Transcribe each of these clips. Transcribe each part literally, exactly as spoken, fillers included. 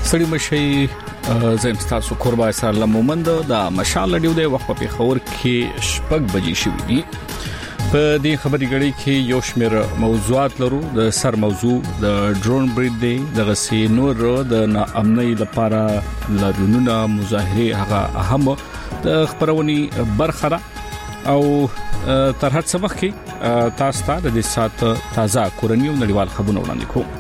سړی مشي زم تاسو قربا سره مومند د مشال ډیو د وخت په خبر کې شپږ بجې شوې دي. په دې خبري غړي کې یو شمېر موضوعات لرو. د سر موضوع د ډرون برید دی، د غسي نور د ناامنۍ لپاره لرونونه مظاهره هغه اهم د خبرونی برخه او تر هڅه مخکې تاسو ته د دې سات تازه کورنیو نړیوال خبرونه وړاندې کوم.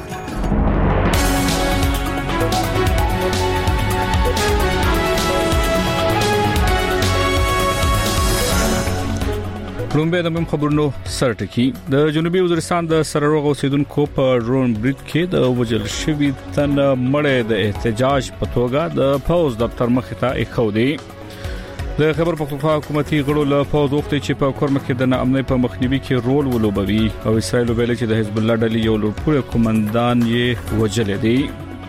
لومبه د مم خبرونو سرټکی د جنوبي وزیرستان د سرروغ اوسیدونکو په ډرون برید کې د وجل شوی تن مړې د احتجاج په توګه د فوز دفتر مخ ته اخو دی. د خبر پښتونخوا حکومتي غړو له فوز وختي چې په کورم کې د ناامنۍ په مخنیوي کې رول ولوبوي او اسرائیل ویل چې د حزب الله ډلې یو لوړپوړی کمانډان یې وجل دی.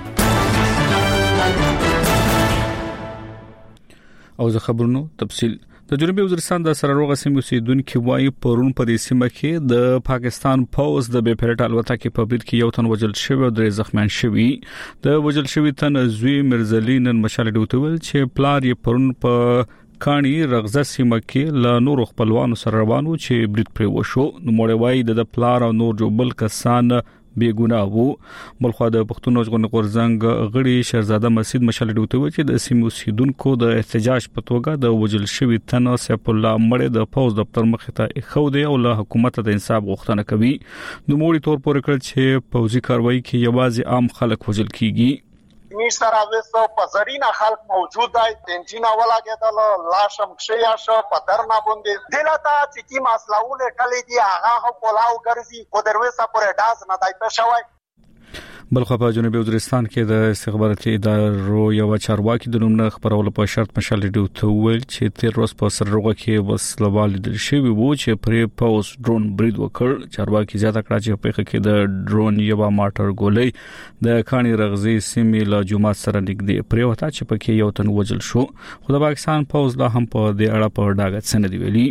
او زه خبرونو تفصیل د جنوبي وزیرستان د سرروغ سیمې اوسیدونکو وايي پرون په دې سیمه کې د پاکستان فوز د بې پیلوټ الوتکې په برید کې یو تن وژل شوی او درې زخمیان شوی. د وژل شوی تن زوی مرزلی نن مشال ډوتول چې پلار یې پرون په کانی رغزه سیمه کې ل نور خپلوانو سره روانو چې برید پر وشو. نو موږ وايي د پلار او نور جو بل کسان بے ګناه وو. بلخو د پښتون ژغورنې غورځنګ غړي شهزاده مسجد مشال ډوتوي چې د سیمو سیدونکو د احتجاج په توګه د وجل شوی تن سیف الله مړ د فوز دفتر مخ ته خو دی او له حکومت د انصاف غوښتنه کوي. نو موړي تور پورې کړ چې پوځي کاروایی کې یوازې عام خلک وجل کیږي. میشتر اوسو پزرین خلق موجود دی تنجینا ولاګیدل لاشم شیا شو پدرنا باندې دلته چې کی مسلاونه کلی دی هغه کولاو ګرځي کو درويسه پورې داز نه دای په شوی. بلخو په جنوبي وزیرستان کې د استخباراتي ادارو یو چارواکي د نوم خبرولو په شرط مشال ډیو ته ویل چې تیر ورځ په سرروغه کې وسلوال د شوی وو چې پرې پاوس ډرون برید وکړ. چارواکي زیاته کړه چې په کې د ډرون یو ماټر ګولې د کانی رغزي سیمې له جمعه سره نږدې پرې وتا چې په کې یو تن وجل شو. خو د پاکستان فوز لا هم په دې اړه په ډاګه سند ویلي.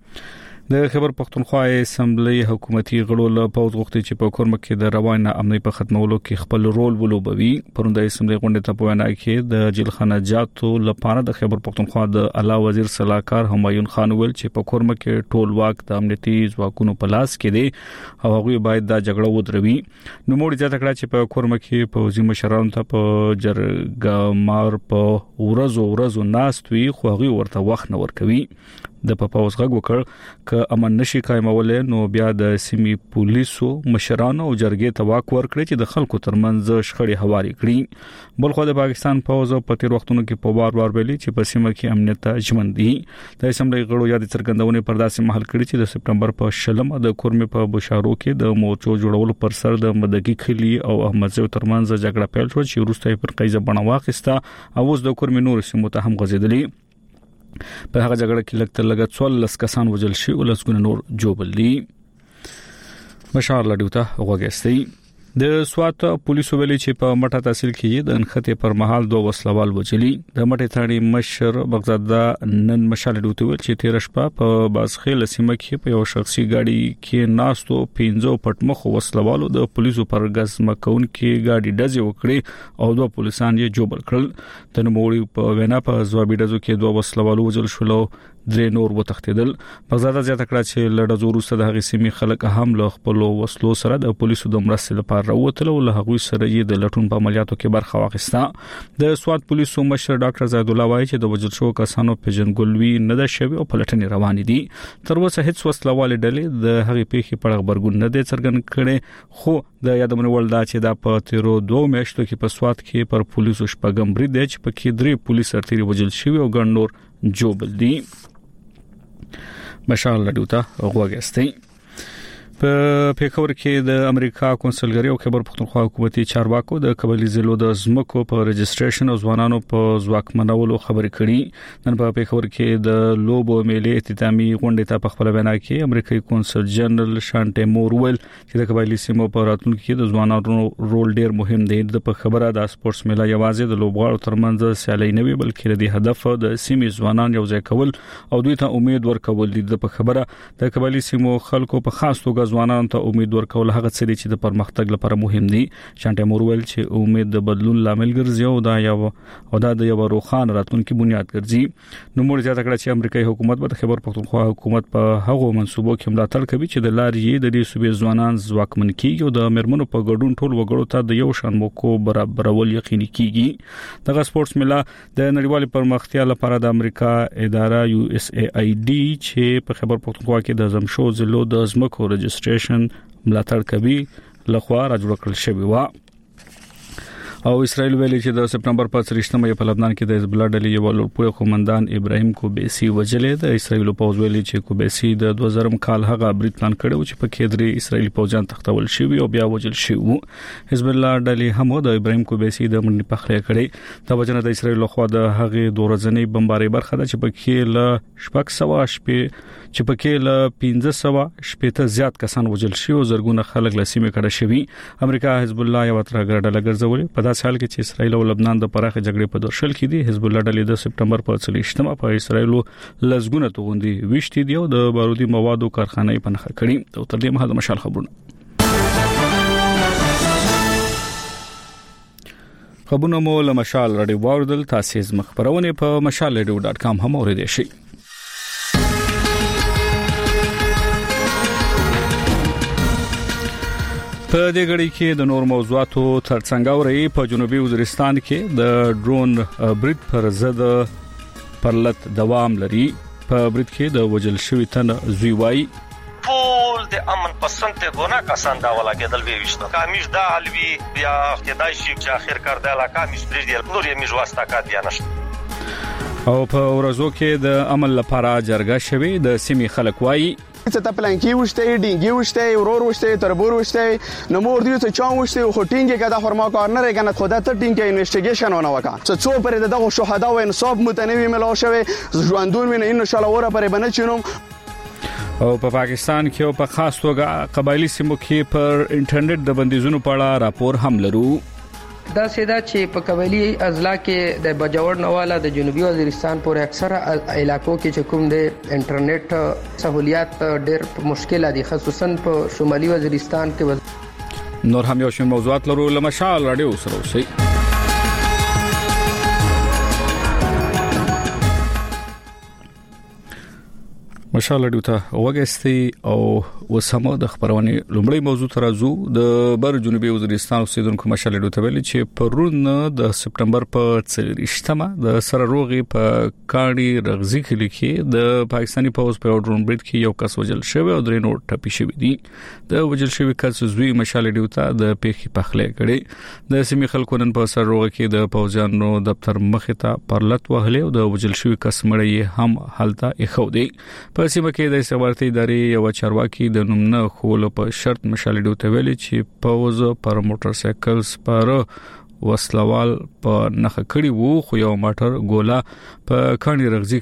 د خبر پښتونخوا اسمبلی حکومتي غړو له پوز غوښتي چې په کورم کې د روانه امنیت په ختمولو کې خپل رول ولوبوي. پروند اسمبلی غونډه ته په وینا کې د جلخانه جاتو لپاره د خبر پښتونخوا د اعلی وزیر صلاحکار همایون خان ویل چې په کورم کې ټول واک د امنیتي ځواکونو په لاس کې دی او هغه باید دا جګړه ودروي. نو موږ ځکه کړه چې په کورم کې پوزي مشرانو ته په جرګه مار په ورځو ورځو ناستوي خو هغه ورته وخت نه ورکوي. د پپاوس غږ وکړ ک امن نشي قائمول نو بیا د سیمې پولیسو مشرانو او جرګې ته واک ورکړي چې د خلکو ترمنځ شخړې هواري کړي. بلخو د پاکستان فوز په تیر وختونو کې په وار وار ویلي چې په سیمه کې امنیت ژوند دي. د اسمبلی غړو یاد څرګندونه پر داسې محل کړي چې د سپټمبر په شلم د کورمې په بشارو کې د مورچو جوړولو پر سر د مدګي خلی او احمدزو ترمنځ جګړه پیل شو چې وروسته پر قیزه بڼه واخیسته او اوس د کورمې نور سیمو ته هم غځیدلې. په هغه جګړه کې لکه لګ څوارلس کسان وژل شي او لسګونه نور جوړل دي. بشار لډوته وګستي د سوات پولیسو ویلي چې په مټه تحصیل کې د انخته پر مهال دوه وسلوال وجلي. د مټه ثاني مشر بغداد نن مشال ډوته ویل چې تیر شپه په باسخیل سیمه کې په یو شخصي گاډي کې ناستو پنځو پټمخ وسلوالو د پولیسو پر غز مکون کې گاډي ډزې وکړي او دوه پولیسان یې جوړ کړل. د نوموړي په وینا په ځوابي ډزو کې دوه وسلوالو وجل شول درې نور وتښتیدل. بغداد زیاته کړه چې لړزو وروسته د هغې سیمې خلک هم له خپل وسلو سره د پولیسو د مرستې لپاره راوتل او له هغوی سره یې د لټون په عملیاتو کې برخه واخیسته. د سوات پولیسو مشر ډاکټر زید الله وایي چې د وژل شوو کسانو پیژنګلوي نه ده شوی او پلټنې روانې دي. تر اوسه هیڅ وسلوال ډلې د هغې پیښې په اړه خبرګون نه دی څرګند کړي. خو د یادونه ول دا چې د په تیرو دوه میاشتو کې په سوات کې پر پولیسو شپږم برید دی چې په کې درې پولیس سرتیري وژل شوي او ګڼ نور جوړل دي. مشال لډوته غوګستي په پیښور کې د امریکا کونسلګری او خبر پښتونخوا حکومتي چارواکو د قبایلی ضلعو د ځمکو په رجسټریشن او ځوانانو په ځواکمنولو خبرې کړي. نن په پیښور کې د لوبو میلې اختتامي غونډه ته په خپل وینا کې امریکایي کونسل جنرال شانټي مور ویل چې د قبایلی سیمو په راتلونکو کې د ځوانانو رول ډیر مهم دی. د په خبره د سپورتس میله یوازې د لوبغاړو ترمنځ سیالي نه وي بلکې د هدف د سیمې ځوانان یو ځای کول او دوی ته امید ورکول دي. د په خبره د قبایلی سیمو خلکو په خاص توګه خپل ځوانانو ته امید ورکول هغه څه دي چې د پرمختګ لپاره مهم دي. شانټي مور ویل چې امید د بدلون لامل ګرځي او دا یو او دا د یو روښانه راتلونکي بنیاد ګرځي. نو موږ زیاته کړه چې امریکایي حکومت به د خیبر پختونخوا حکومت په هغو منصوبو کې ملاتړ کوي چې د لارې د دې صوبې ځوانان ځواکمن کیږي او د مرمنو په ګډون ټول وګړو ته د یو شان موقع برابرول یقیني کیږي. دغه سپورتس میله د نړیوال پرمختیا لپاره د امریکا اداره یو اس ای آی ډي چې په خیبر پختونخوا کې د زمشو ضلعو د ځمکو رجسټریشن ملاتړ کوي لخوا راجوړ کړل شوی و. او اسرائیل ویلي چې د سپتمبر په څلورمه یې په لبنان کې د حزب الله ډلې یو لوړپوړی قومندان ابراهیم کوبیسی وجلې. د اسرائیل پوځ ویلي چې کوبیسی د دوه زره کال هغه برید پلان کړو چې په کې درې اسرائیلي پوځیان تختول شوی او بیا وجل شوی. حزب الله ډلې هم د ابراهیم کوبیسی د منډي پخلې کړې. د وجنه د اسرائیل خو د هغه دوه ورځنی بمباري برخه ده چې په کې ل شپږ سوه شپې چې په کې ل پنځه سوه شپې زیات کسان وجل شوی او زرګونه خلک لسیمه کړه شوی. امریکا حزب الله یو تر ګرځول ګرځولې په سال کې چې اسرائیل او لبنان د پراخه جګړې په دورشل کې دي. حزب الله ډلې د سپتمبر په څلورمه په اسرائیل لزګونه توغندي وشتي دي او د بارودي موادو کارخانه په نخښه کړي. او تر دې مهاله مشال خبرونه خبرونه مو له مشال رادیو واردل تاسو مخبرونه په مشال رادیو ډاټ کام هم اوریدئ شئ. په دې غړي کې د نور موضوعاتو ترڅنګ اوري په جنوبي وزیرستان کې د ډرون برید پر ضد پرلط دوام لري. په برید کې د وجل شوی تن زوی وای ټول د امن پسند ته ګونه کسان دا ولا کېدل وی وشته کامیش دا حلوی بیا خدای شي چې اخر کار د علاقه مش پرې دی نور یې مش واسطه کا دی نشته. او په ورځو کې د عمل لپاره جرګه شوی د سیمې خلک وای څه ته پلانکی وشته ډینګي وشته ورور وشته تربور وشته نو مور دی ته چاو وشته خو ټینګه کده فرما کار نه رګنه خدا ته ټینګه انویسټیګیشن ونه وکا څه څو پر دغه شهدا او انصاف متنوي ملو شوی ژوندون ویني ان شاء الله وره پر بنه چینم. او په پاکستان کې او په خاص توګه قبایلی سیمو کې پر انټرنیټ د بندیزونو په اړه راپور هم لرو. دا سیدا چې په قبایلی اضلاع کې د بجاور نواله د جنوبي وزیرستان پورې اکثره علاقو کې چې کوم د انټرنیټ سہولیات ډېر مشکل دي خصوصا په شمالي وزیرستان کې. نور هم یو شمېر موضوعات لرو لمشال رادیو سره اوسئ. مشال رادیو ته وګستي او وسمو د خبرونه لومړی موضوع ترازو د بر جنوبي وزیرستان اوسیدونکو مشال رادیو ته ویلي چې پرون د سپتمبر په څلورمه د سره روغي په کاڼي رغزي کې د پاکستاني پوز په ډرون برید کې یو کس وجل شوی او درې نور ټپي شوی دي. د وجل شوی کس زوی مشال رادیو ته د پیخي پخلې کړي. د سیمې خلکو نن په سره روغي کې د پوزانو دفتر مخه ته پرلط وهلې او د وجل شوی کس مړی هم حالته اخو دی. په سیمه کې د استخباراتي ادارې یو چارواکي د نومنه خول په شرط مشال رادیو ته ویلي چې پوز پر موټر سایکل سپاره وسلوال په نخښه کړی وو خو یو موټر ګولا په کاڼي رغزي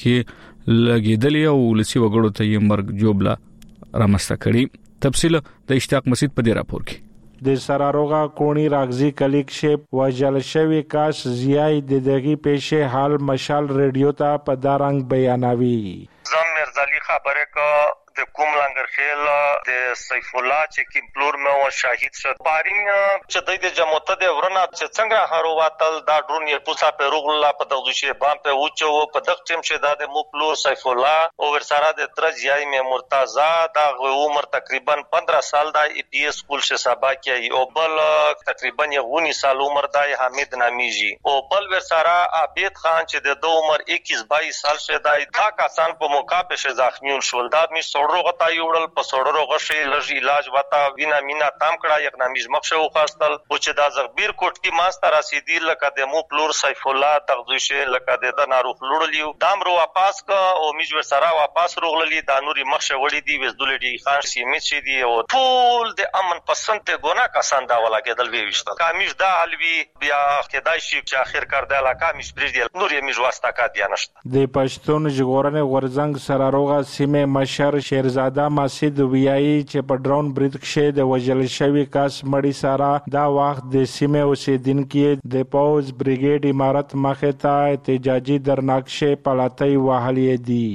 کې لګیدلی او لسی وګړو ته یې مرګ جوړلا رامسته کړی. تفصیل د اشتیاق مسجد په دې راپور کې. د سراروغا کونی راغزی کلیک شپ وجل شوی کاش زیای د دغه پیشه حال مشال رادیو ته په دارنګ بیانوي. زم مرزالی خبره کا د کوم لنګر خیل د سیف الله چې کیمپلور مې او شاهد شد پارین چې د جمعته د ورنه چې څنګه هارو واتل دا ډرون یې پوسا په روغلا په دغه شی بام په اوچو په دغه ټیم چې د موپلور سیف الله او ورسره د ترجیای مې مرتضی دا عمر تقریبا پندرہ سال دا ای پی اس سکول شه سبا کې او بل تقریبا یغونی سال عمر دا حمید نامیجی او بل ورسره عابد خان چې د عمر اکیس بائیس سال شه دا دا کسان په مقابله شه زخمیون شول دا می سوړو غتا یوړل په سوړو غشي لږ علاج وتا وینا مینا تام کړه یک نامیز مخشه وخاستل او چې دا زغبیر کوټ کی ماستر رسیدي لکه د مو پلور سیف الله تغذیشه لکه د ناروخ لړلیو دام رو واپس کا او میجور سره واپس روغللی دا نوري مخشه وړي دی وزدلډي خان سیمه شي دی او ټول د امن پسند ته ګونه کسان دا ولا کېدل وی وشته کامیش دا حلوی بیا خدای شي چې اخر کار د علاقه مش پرې دی نور یې میج واسطه کا دی نشته. د پښتون ژغورنې غورزنګ سراروغا سیمه مشر شیرزاده مسجد ویایي چې په ډرون برید کې د وجل شوی کس مړی سره دا وخت د سیمه اوسیدونکو د پوز بریګیډ امارت مخه ته احتجاجي درناکشه پلاتای وهلې دي.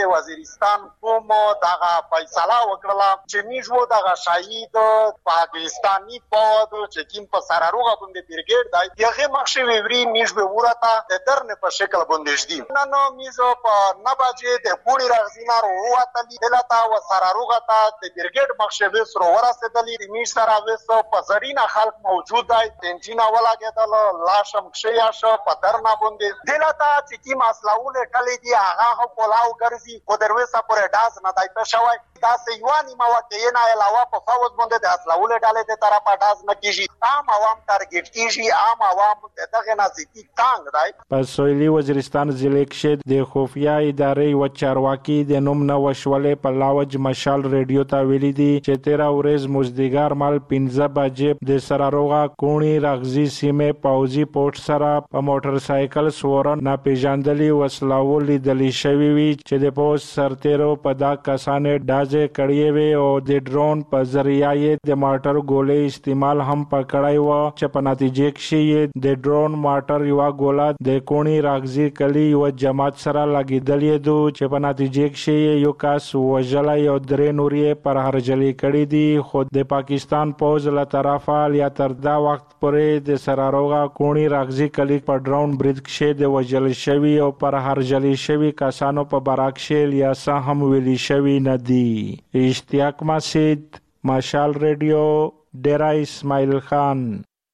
چې وزیرستان کوم دغه فیصله وکړه چې میجو دغه شهید پاکستانی پود چې کیم په سراروغه باندې برګیډ دی یغه مخشي ویری میج به ورته د درن په شکل باندې شدي نن نو میزو په نباجه د پوری راغزینا ورواتلی دلته و سراروغه ته د برګیډ مخشي وسرو ورسېدلی میج سره وسو په زرینا خلک موجود دی تنجینا ولاګېدل لاشم کشیا شو په درنا باندې دلته چې کیم اسلاول کلی دی هغه هو کولاو ګرځي کو درويسه پورې داس نه دای په شوی دا سیوانی موقعه نه علاوه په فوز باندې د اسلاول ډالې ته طرفه داس نه کیږي عام عوام ټارګټ کیږي عام عوام دغه نزدیکی تانګ دی په سویلي وزیرستان ضلع کې د خفیه ادارې و چارواکي د نوم نه وشولې په لاوج مشال ریډیو ته ویلي دي چې تیرا ورځ مزدګار مال پنځه بجې د سراروغه کونی راغزي سیمه پاوزي پورت سره په موټر سایکل سورن نه پیژاندلي وسلاول لیدل شوی وی چې د پوس سرتیرو په دا کسانې ډازې کړې وي او د ډرون په ذریعہ د ماټر ګولې استعمال هم پکړای و چې په نتیجه کې د ډرون ماټر یو ګوله د کونی راغزي کلی یو جماعت سره لګیدلې دو چې په نتیجه کې یو کس وژلای او درې نورې پر هرجلې کړې دي خو د پاکستان پوز له طرفه یا تر دا وخت پورې د سراروغه کونی راغزي کلی په ډرون برید کې د وژل شوی او پر هرجلې شوی کسانو په براکشل یا سهم ویلی شوی ندی اشتیاق مسجد مشال ریډیو ډیرا اسماعیل خان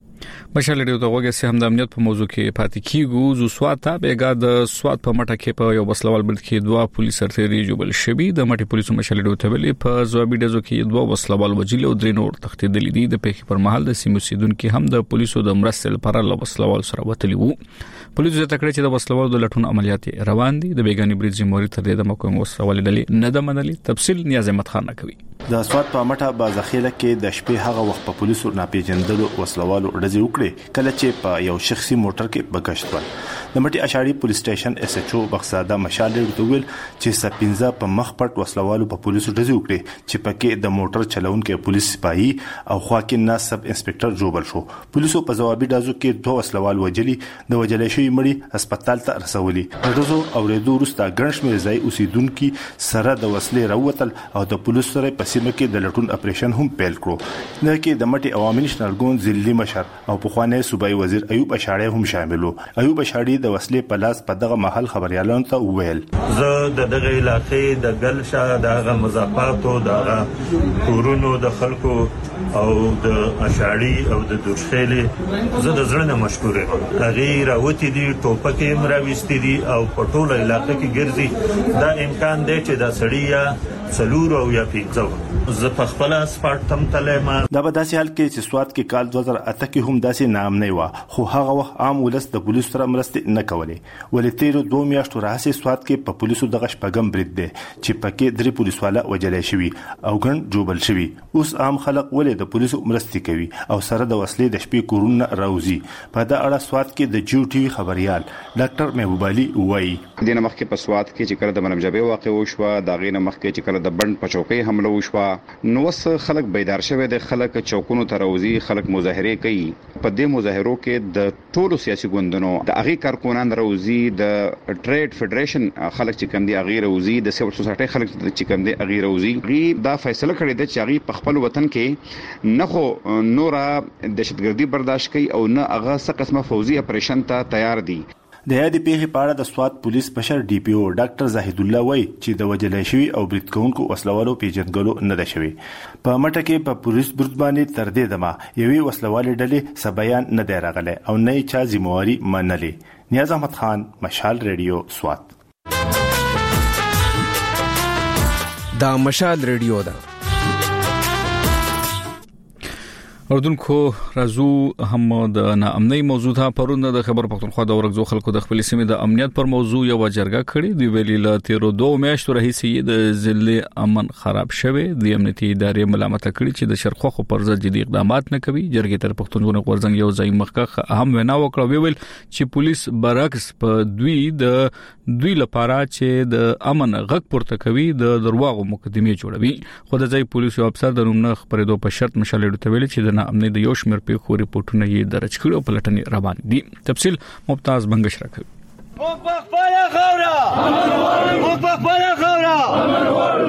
مشال ریډیو ته وګورئ چې هم د امنیت په موضوع کې پاتې کیږو زو سوات ته بیګا د سوات په مټه کې په یو بسلوال برید کې دوه پولیس سرتیري جوړل شوی د مټي پولیسو مشال ریډیو ته ویلي په ځوابي ډزو کې دوه بسلوال وجیل او درې نور تختیدل دي د پیښې پر مهال د سیمو سیدونکو هم د پولیسو د مرستې لپاره له بسلوال سره وتلی وو پولیسو ته کړی چې د بسلوال د لټون عملیات روان دي د بیګانی برید جمهوریت تر دې د مکوم وسوال ډلې نه د منلي تفصیل نیاز احمد خان کوي د سوات په مټه بازخیله کې د شپې هغه وخت په پولیسو ناپېژندلو وسلوالو ډزې وکړې کله چې په یو شخصي موټر کې بغشت ول د مټي اشاړي پولیس سټیشن اس ایچ او بخزاده مشال ډیرته ویل چې سپینځه په مخ پټ وسلوالو په پولیسو ډزې وکړې چې پکې د موټر چلونکو پولیس سپاهي او خوا کې ناس سب انسپکټر جوړل شو پولیسو په ځوابي ډزو کې دوه وسلوال وجلي د وجلې شوی مړي هسپتال ته رسولي ډزو اورېدو وروسته ګڼشمیر ځای اوسیدونکو سره د وسلې راوتل او د پولیسو سره په سیمه کې د لټون اپریشن هم پیل کړو نه کې د مټي عوامي نشنل ګوند ضلعي مشر او په خوانه صوبایي وزیر ایوب اشاړی هم شاملو ایوب اشاړی د وسلې په لاس په دغه محل خبريالانو ته وویل زه د دغه علاقې د ګلشا دغه مضافاتو دغه کورونو د خلکو او د اشاړی او د دورشلي زه د زړه نه مشکور یم هغه راوتی دي ټوپکې مراويستي دي او په ټوله علاقې کې ګرځي دا امکان دی چې دا سړی څلور او یا پنځه زه په خپل اسپارت تم تلم دا به داسې حال کې چې سوات کې کال دوه هزار اته کې هم داسې نام نه و خو هغه وخت عام ولس د پولیسو سره مرسته نه کولې ولې تیر دوه میاشتو راځي سوات کې په پولیسو دغه شپږم برید دی چې پکې درې پولیسواله وجلې شوی او ګڼ جوبل شوی اوس عام خلک ولې د پولیسو مرسته کوي او سره د وسلې د شپې کورونه راوځي په دا اړه سوات کې د جیو ټي وي خبريال ډاکټر محبوب علي وایي دینه مخکې په سوات کې چې کړه د منمجبه واقع وشو دا غینه مخکې چې کړه د بند په چوکۍ حمله وشو نو وس خلک بیدار شوه د خلک چوکونو ته راوځي خلک مظاهره کوي په دې مظاهرو کې د ټولو سیاسي ګوندونو د اغي کارکونان راوځي د ټریډ فدریشن خلک چې کوم دي اغي راوځي د سیول سوسایټي خلک چې کوم دي اغي راوځي غي دا فیصله کړی دی چې اغي په خپل وطن کې نه خو نورا دهشتګردي برداشت کوي او نه هغه څه قسمه فوزي اپریشن ته تیار دي د یادې پیښې په اړه د سوات پولیس مشر ډي پی او ډاکټر زاهد الله وایي چې د وجلې شوی او برید کوونکو وسلوالو پیژندګلو نه ده شوی په مټه کې په پولیس برید باندې تر دې دمه یوې وسلوالې ډلې سبيان نه دی راغلی او نه یې چا ذمہواری منلې نیاز احمد خان مشال ریډیو سوات دا مشال ریډیو ده اردوونکو راځو هم د ناامنۍ موضوع ته پرون د خبر پښتونخوا د ورغزو خلکو د خپل سیمې د امنیت پر موضوع یو جرګه کړې دی ویلي ل تیرو دوه میاشتو راهیسې د ضلع امن خراب شوه د امنیتي ادارې ملامت کړي چې د شرخوخو پر ضد جدي اقدامات نه کوي جرګې تر پښتونخوا غورځنګ یو ځای مخکخ اهم وینا وکړه ویل چې پولیس برعکس په دوی د دوی لپاره چې د امن غږ پورته کوي د درواغو مقدمه جوړوي خو د ځای پولیس یو افسر د نوم خبرېدو په شرط مشالې ته ویل چې د امنیت د یو شمېر پیښو ریپورتونه یې درج کړي او پلټنې روان دي تفصیل ممتاز بنگش راکوي مو په خپل غوړه مو په خپل غوړه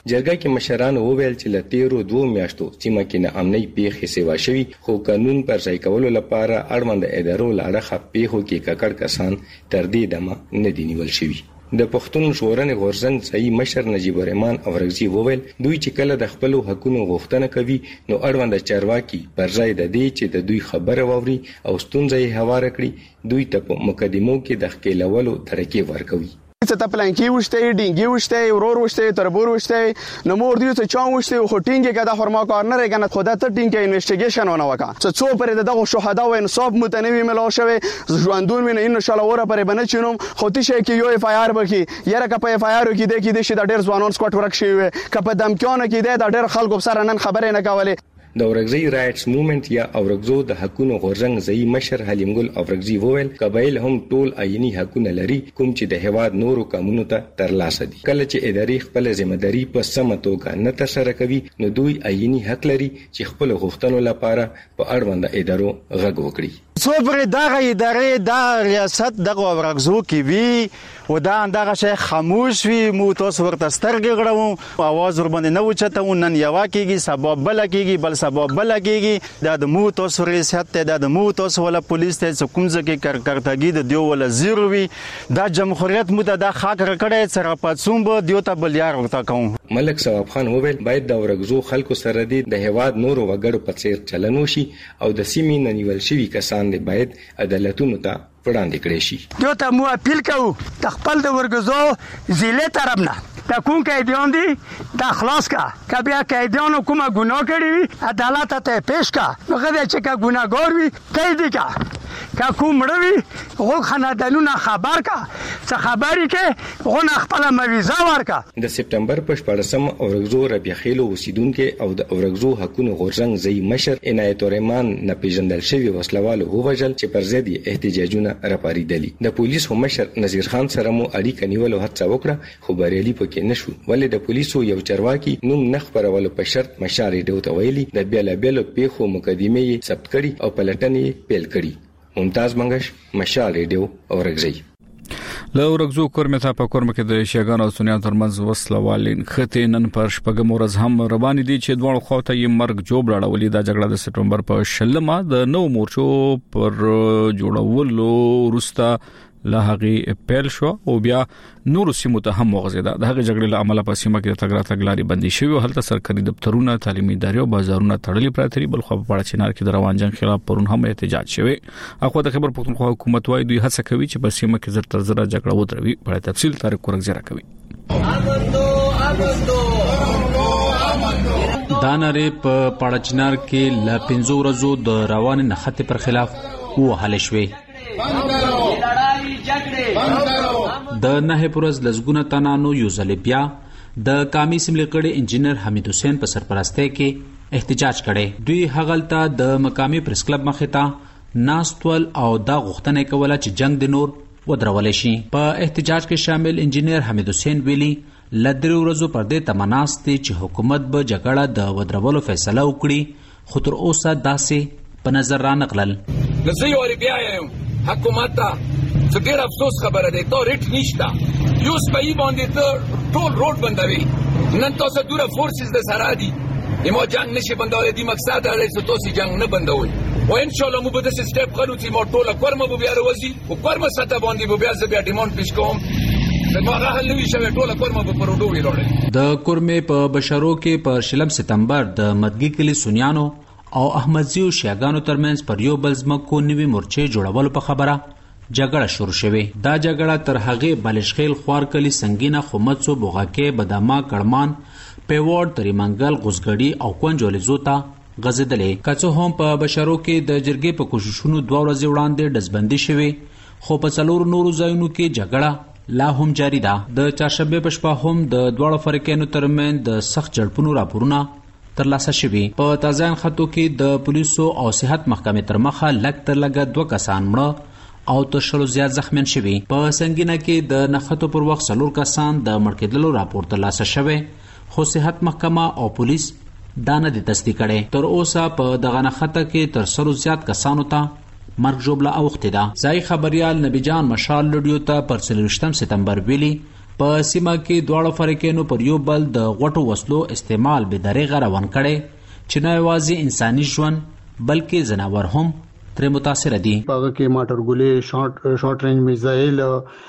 جرګه کې مشرانو وویل چې له تیرو دوه میاشتو سیمه کې نه امني پیښې سیوا شوي خو قانون پر ځای کولو لپاره اړوند ادارو لاړه پیښو کې ککړ کسان تر دې دمه نه دي نیول شوي. د پښتون ژغورنې غورځنګ ځایي مشر نجیب الرحمن اورغزي وویل دوی چې کله د خپل حقونو غوښتنه کوي نو اړوند چارواکي پر ځای د دې چې د دوی خبره واوري او ستونزې یې هواره کړي دوی ته په مقدمو کې د ښکېلولو ترکیب ورکوي. څه ته پلانکی وشته ډینګي وشته ورور وشته تربور وشته نو مور دی څه چاو وشته خو ټینګه کده فرما کار نه رګنه خدا ته ټینګه انویسټیګیشن ونه وکا څه څو پر دغه شهدا و انصاف متنوي ملو شوه ژوندون مين ان شاء الله وره پر بنه چینم خو تشه کې یو اف آی آر بکی یره کا په اف آی آر کې د کې د شي د ډیر ځوانان سکواټ ورک شي ک په دمکانه کې د ډیر خلکو سره نن خبرې نه کوله. د اورغزي رائټس موومېنټ یا اورغزو د حقونو غورځنګ ځایي مشر حلیم ګل اورغزي وویل قبایل هم ټول آئینی حقونه لري کوم چې د هواد نورو قانونو ته ترلاسه دي. کله چې اداري خپل ځمېداري په سمه توګه نه ترسره کوي نو دوی آئینی حق لري چې خپل غوښتنو لپاره په اړوند ادارو غږ وکړي. څو پر دغه ادارې د ریاست دغه اورغزو کې وی و دا دغه شی خاموش وي مو تاسو ورته سترګې غړو اواز ور باندې نه وچته نن یوا کېږي سبب بل کېږي بل سبب بل کېږي دا د مو تاسو ریاست ته د مو تاسو ولا پولیس ته کوم ځکه کارکړتګي د دیو ولا زیرو وي دا جمهوریت مو د خاک رکړې سره پاتسوم به دیو ته بل یار ورته کوم. ملک ثواب خان وویل باید د اورغزو خلکو سره د هواد نورو وګړو په څیر چلن وشي او د سیمې ننیول شوي کسان دی باید عدالتونو ته وړاندې کړي شي. دیو ته مو اپیل کوو د خپل د ورغزو ضلع طرف نه دا کوم قیدیان دي دا خلاص کا که بیا قیدیانو کومه ګناه کړې وي عدالت ته پیش کا هغه چې کا ګناهګار وي قید کا که کوم مړ وي هغه خاندانونه خبر کا څه خبري کې هغه خپل مویزه ورکا. د سپټمبر په شپږم اورغزو ربیع خیلو اوسیدونکو او د اورغزو حقونو غورځنګ ځایي مشر عنایت الرحمن نه پیژندل شوی وسلوالو ووژل چې پر ضد احتجاجونه راپاریدلي. د پولیسو مشر نذیر خان سره مو اړیکه نیولو هڅه وکړه خو بریالي پکې نشو ولې د پولیسو یو چارواکي نوم نه خبرولو په شرط مشارې ډوته ویلي د بیل بیل پیښو مقدمه یې ثبت کړي او پلټنې پیل کړي. ممتاز منګش مشال ریډیو اورغزي. له اورغزو کورمه ته په کورمه کې د شیګان او سنیان ترمنځ وسلوالین خته نن پر شپږم ورځ هم روان دي چې دوه خواته یې مرګ جوړ راړولې د جګړه د سپټمبر په شلمه د نو مورچو پر جوړولو وروسته له هغه پیل شو او بیا نور سیمو ته هم وغځیدا. د هغه جګړې له امله په سیمه کې د تګرا تګلاري بندي شوی هلته سرکاري دفترونه تعلیمي ادارې او بازارونه تړلي پراته دي. بل خو په اړه چنار کې د روان جنگ خلاف پرون هم احتجاج شوی. اخو د خبر پښتونخوا حکومت وايي دوی هڅه کوي چې په سیمه کې زر تر زر جګړه ودروي. په تفصیل تاریخ کورګ زیرا کوي. دانره په پاړچنار کې ل پنځو ورځو د روان نخته پر خلاف وهل شوی. د نه پرز لزګونه تنانو یو ځل بیا د قامي سیملي کړي انجنیر حمید حسین په سرپرستی کې احتجاج کړي. دوی هغلته د مقامي پریس کلب مخې ته ناستول او دا غوښتنه کوله چې جنگ د نور ودرول شي. په احتجاج کې شامل انجنیر حمید حسین ویلي لدري ورځو پر دې تمناستي چې حکومت به جګړه د ودرولو فیصله وکړي خو تر اوسه داسې په نظر را نقلل. نزي ور بیا یم حکومت ته څه ډېر افسوس خبره ده ته ریټ نشته یو سپي باندې ته ټول روډ بندوي نن تاسو دوره فورسز د سره دي ایمو جنگ نشي بندول دي مقصد دا چې تاسو جنگ نه بندوي او ان شاء الله مو به د سټپ غلو چې مو ټول کورمه به بیا وروزي او کورمه ساته باندې به بیا ز بیا ډیماند پیش کوم دغه حل نوي شوی ټول کورمه به پروډو ویلوړي. د کورمه په بشرو کې په شلم سپتمبر د مدګي کلی سونیانو او احمدزیو شیاګانو ترمنځ پر یو بل ځمکو نوي مورچې جوړولو په خبره جګړه شروع شوه. دا جګړه تر هغه بلشخیل خوارکلی سنگینه خمڅو بوغاکه بداما کړمان پیوړ تریمنګل غوسګړی او کونجولې زوتا غزیدلې. کڅو هم په بشرو کې د جرګې په کوششونو دوه ورځې وړاندې دزبندي شوه خو په څلور نورو ځایونو کې جګړه لا هم جاری ده. د چهارشنبه په شپه هم د دواړو فریقینو ترمن د سخت جړپونو راپورونه ترلاسه شوي. په تازه خطو کې د پولیسو او صحت محکمې تر مخه لګ تر لګ دوه کسان مړه او تر شلو زیات زخمیان شوي. په سنگینه کې د نخښتو پر وخت څلور کسان د مړ کېدلو راپور ترلاسه شوی خو صحت محکمه او پولیس دا نه دي تصدیق کړي. تر اوسه په دغه نخښته کې تر سلو زیات کسانو ته مرګ ژوبله اوښتې ده. ځایي خبریال نبی جان مشال لډیو ته پر څلوېښتم سپتمبر ویلي په سیمه کې دواړو فریقینو پر یو بل د غټو وسلو استعمال به دریغه روان کړي چې نه یوازې انساني ژوند بلکې ځناور هم ترې متاثر دي. هغه کې ماټر ګولې شارټ شارټ رینج میزایل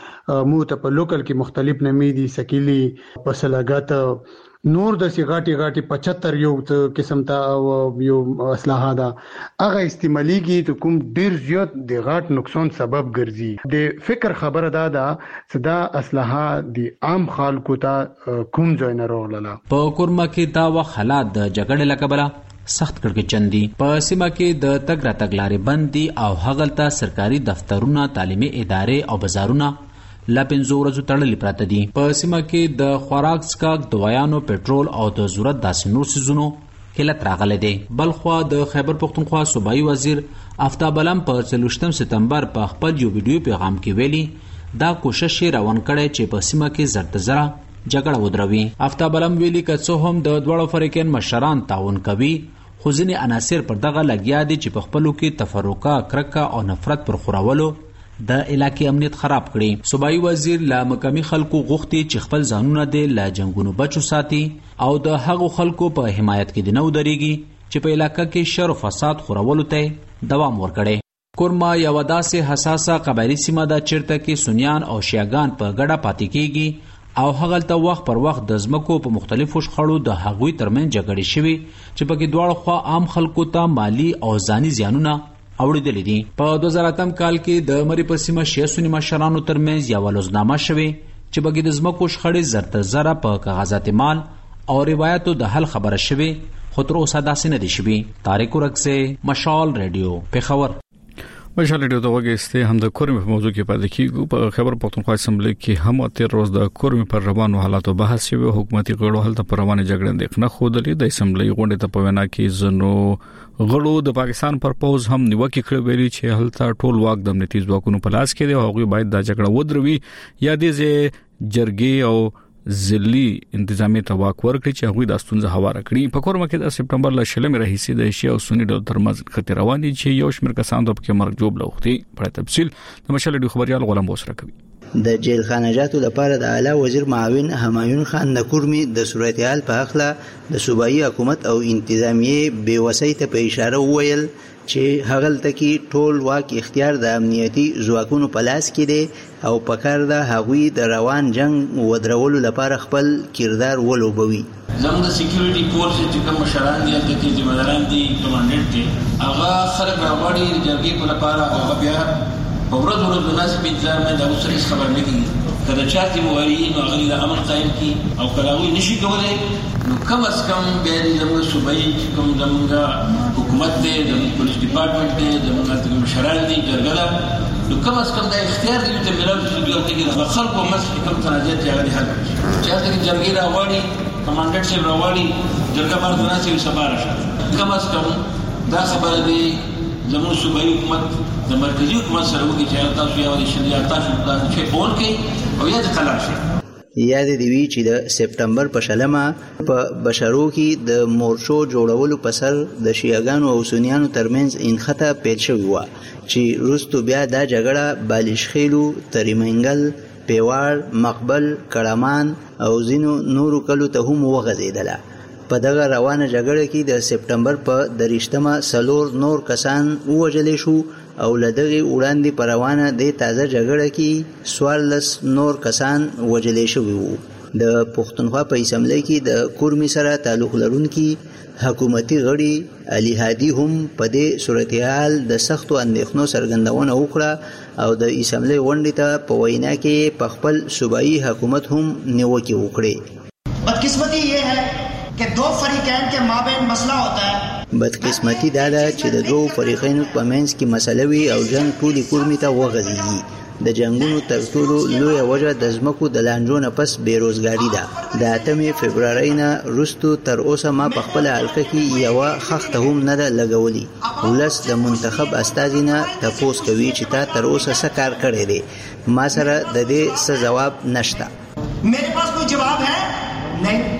مو ته په لوکل کې مختلف نمې دي سکیلی پسلګات نور د سیغاټي غاټي پچهتر یو قسم ته یو اسلحه ده هغه استعماليږي ته کوم ډیر زیات د غاټ نقصان سبب ګرځي. د فکر خبره ده دا صدا اسلحه د عام خلکو ته کوم ځای نه راغله. په کورما کې دا وخت حالات د جګړې لکبله سخت کړکېچن دي. په سیمه کې د تګ راتګ لارې بند دي او هغلته سرکاري دفترونه، تعلیمي ادارې او بازارونه لا پنځو ورځو تړلي پراته دي. په سیمه کې د خوراک څښاک، دوايانو، پېټرول او د ضرورت داسې نور څیزونو قلت راغلی دی. بلخوا د خیبر پختونخوا صوبایي وزیر آفتاب علم په څلوېښتم سپتمبر په خپل یو ویډیو پیغام کې ویلي دا کوشش یې روان کړی چې په سیمه کې زر تر زره جګړه ودروي. آفتاب علم ویلي که څه هم د دواړو فریقین مشران تعاون کوي خو ځینې عناصر پر دغه لګیا دي چې په خپلو کې تفرقه، کرکه او نفرت پر خورولو د علاقې امنیت خراب کړي. صوبایي وزیر لا مقامي خلکو غوښتي چې خپل ځانونه د لا جنگونو بچو ساتي او د هغو خلکو په حمایت کې د نو درېږي چې په علاقه کې شر او فساد خورولو ته دوام ورکړي. کورما یو داسې حساسه قبایلي سیمه ده چیرته کې سنیان او شیعاګان په ګډه پاتې کېږي او هغلته وخت پر وخت د ځمکو په مختلفو شخړو د هغوی ترمنځ جګړې شوي چې پکې دواړو خوا عام خلکو ته مالی او ځاني زیانونه اوړېدلې دي. په دوه زره اتم کال کې د مری په سیمه شیعه سني مشرانو ترمنځ یوه لوزنامه شوې چې پکې د ځمکو شخړې زر تر زره په کاغذات مال او روایتو د حل خبره شوې خو تر اوسه داسې نه دي شوي. طارق ورکسې، مشال ریډیو، پېښور. مشال ریډیو د وګړي هم د کورمې په موضوع کې پاتې کیږو. په خیبر پختونخوا اسمبلی کې هم تیر روز د کورمې پر روانو حالاتو بحث شوی. حکومتي غړو هلته پر روانه جګړه اندېښنه ښودلې. د اسمبلی غونډې ته په وینا کې زنو غړو د پاکستان پر پوز هم نیوکه کړې ویلي چې هلته ټول واک د امنیتي ځواکونو په لاس کې دی او هغوی باید دا جګړه ودروي یا دې جرګې او ځلي انتظامی ته واک ورکړي چې هغوی د ستونزې هواره کړي. په کورما کې د سپټمبر ل شلمې راهیسې د شیعه او سنی ډلو ترمنځ خطر روان دي چې یو شمېر کسان د پکې مرګ جوړ لوختي. په تفصیل د مشال ډیو خبريال غلام بوسره کوي. د جیل خانجاتو لپاره د اعلی وزیر معاون همایون خان د کورمي د صورتحال په اخله د صوبایي حکومت او انتظامیه بے وسۍ ته په اشاره وویل چې هغلته کې ټول واک اختیار د امنیتي ځواکونو په لاس کې دی او پکار ده هغوی د روان جنگ ودرولو لپاره خپل کردار ولوبوي. زموږ د سکیورټي فورس چې کوم مشران دي د کې ذمہداران دي کمانډنټ دي هغه خلک راوړي د جرګې په لپاره هغه بیا په ورځ ورځ د ناس په انتظار باندې د اوسري خبر نه کیږي. کله چې تاسو وایي نو هغه د امن قائم کی او کله وی نشي کولای نو کم از کم به زموږ صوبایي کوم زموږ حکومت دی د پولیس ډپارټمنټ دی زموږ د مشران دي جرګه نو کم از کم د اختیار دی ته ملل چې دوی ته خلکو مسله کوم تنازعات هغه دي حل چې هغه جرګې راوړي کمانډنټ سي راوړي جرګه باندې ناسي سپارښت کم از کم دا خبره دی زموږ صوبایي حکومت د مرکزی حکومت سره وکړي چې تاسو یو د شریعت تاسو د چې اون کې او یا د قلار شي. یاد دی وی چې د سپټمبر په شلمه په بشرو کې د مورچو جوړولو په سر د شیعاګانو او سنیانو ترمنځ انخته پیل شوی و چې وروسته بیا دا جګړه بالشخیلو، تریمنګل، پیوار، مقبل، کړمان او ځینو نورو کلو ته هم وغځېدله. په دغه روانه جګړه کې د سپټمبر په دریشتمه سلور نور کسان ووژل شو او لدغه وړاندې په روانه د تازه جګړه کې سوارلس نور کسان وژل شوي وو. د پښتونخوا په اسمبلی کې د کورمي سره تعلق لرونکي حکومتي غړي علي هادي هم په دې صورتحال د سختو اندېښنو څرګندونه وکړه او د اسمبلی غونډې ته په وینا کې په خپل صوبایي حکومت هم نیوکې وکړې. بدقسمتی یہ ہے کہ دو فریقین کے مابین مسئلہ ہوتا ہے. بدقسمتی دا ده چې د دوو فریقینو په منځ کې مسله وي او جنگ ټولې کورمې ته وغځېږي. د جنگونو تر ټولو لویه وجه د ځمکو د لانجو نه پس بېروزګاري ده. د اتمې فبرورۍ نه وروسته تر اوسه ما په خپله حلقه کې یوه خښته هم نه ده لګولې. ولس د منتخب استازي نه تپوس کوي چې تا تر اوسه څه کار کړی دی. ما سره د دې څه جواب نشته. میرے پاس کوئی جواب ہے نہیں.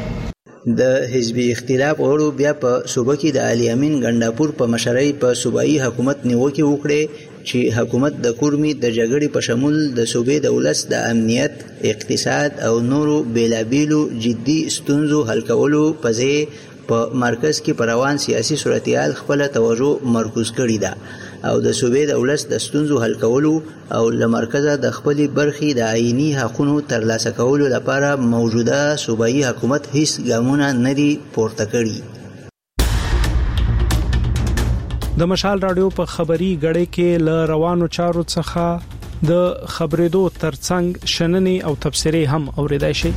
د حزبي اختلاف غړو بیا په صوبه کې د علي امین ګنداپور په مشرۍ په صوبایي حکومت نیوکې وکړې چې حکومت د کورمي د جګړې په شمول د صوبې د ولس د امنیت، اقتصاد او نورو بیلابیلو جدي ستونزو حل کولو په ځای په مرکز کې په روان سیاسي صورتحال خپل توجه مرکوز کړې ده او د صوبې د ولس د ستونزو حل کولو او له مرکزه د خپلې برخې د آئینی حقونو ترلاسه کولو لپاره موجوده صوبایي حکومت هیڅ ګامونه نه دي پورته کړي. د مشال رادیو په خبري غړې کې ل روانو چارو څخه د خبرېدو ترڅنګ شننې او تفسیري هم اوریدای شي.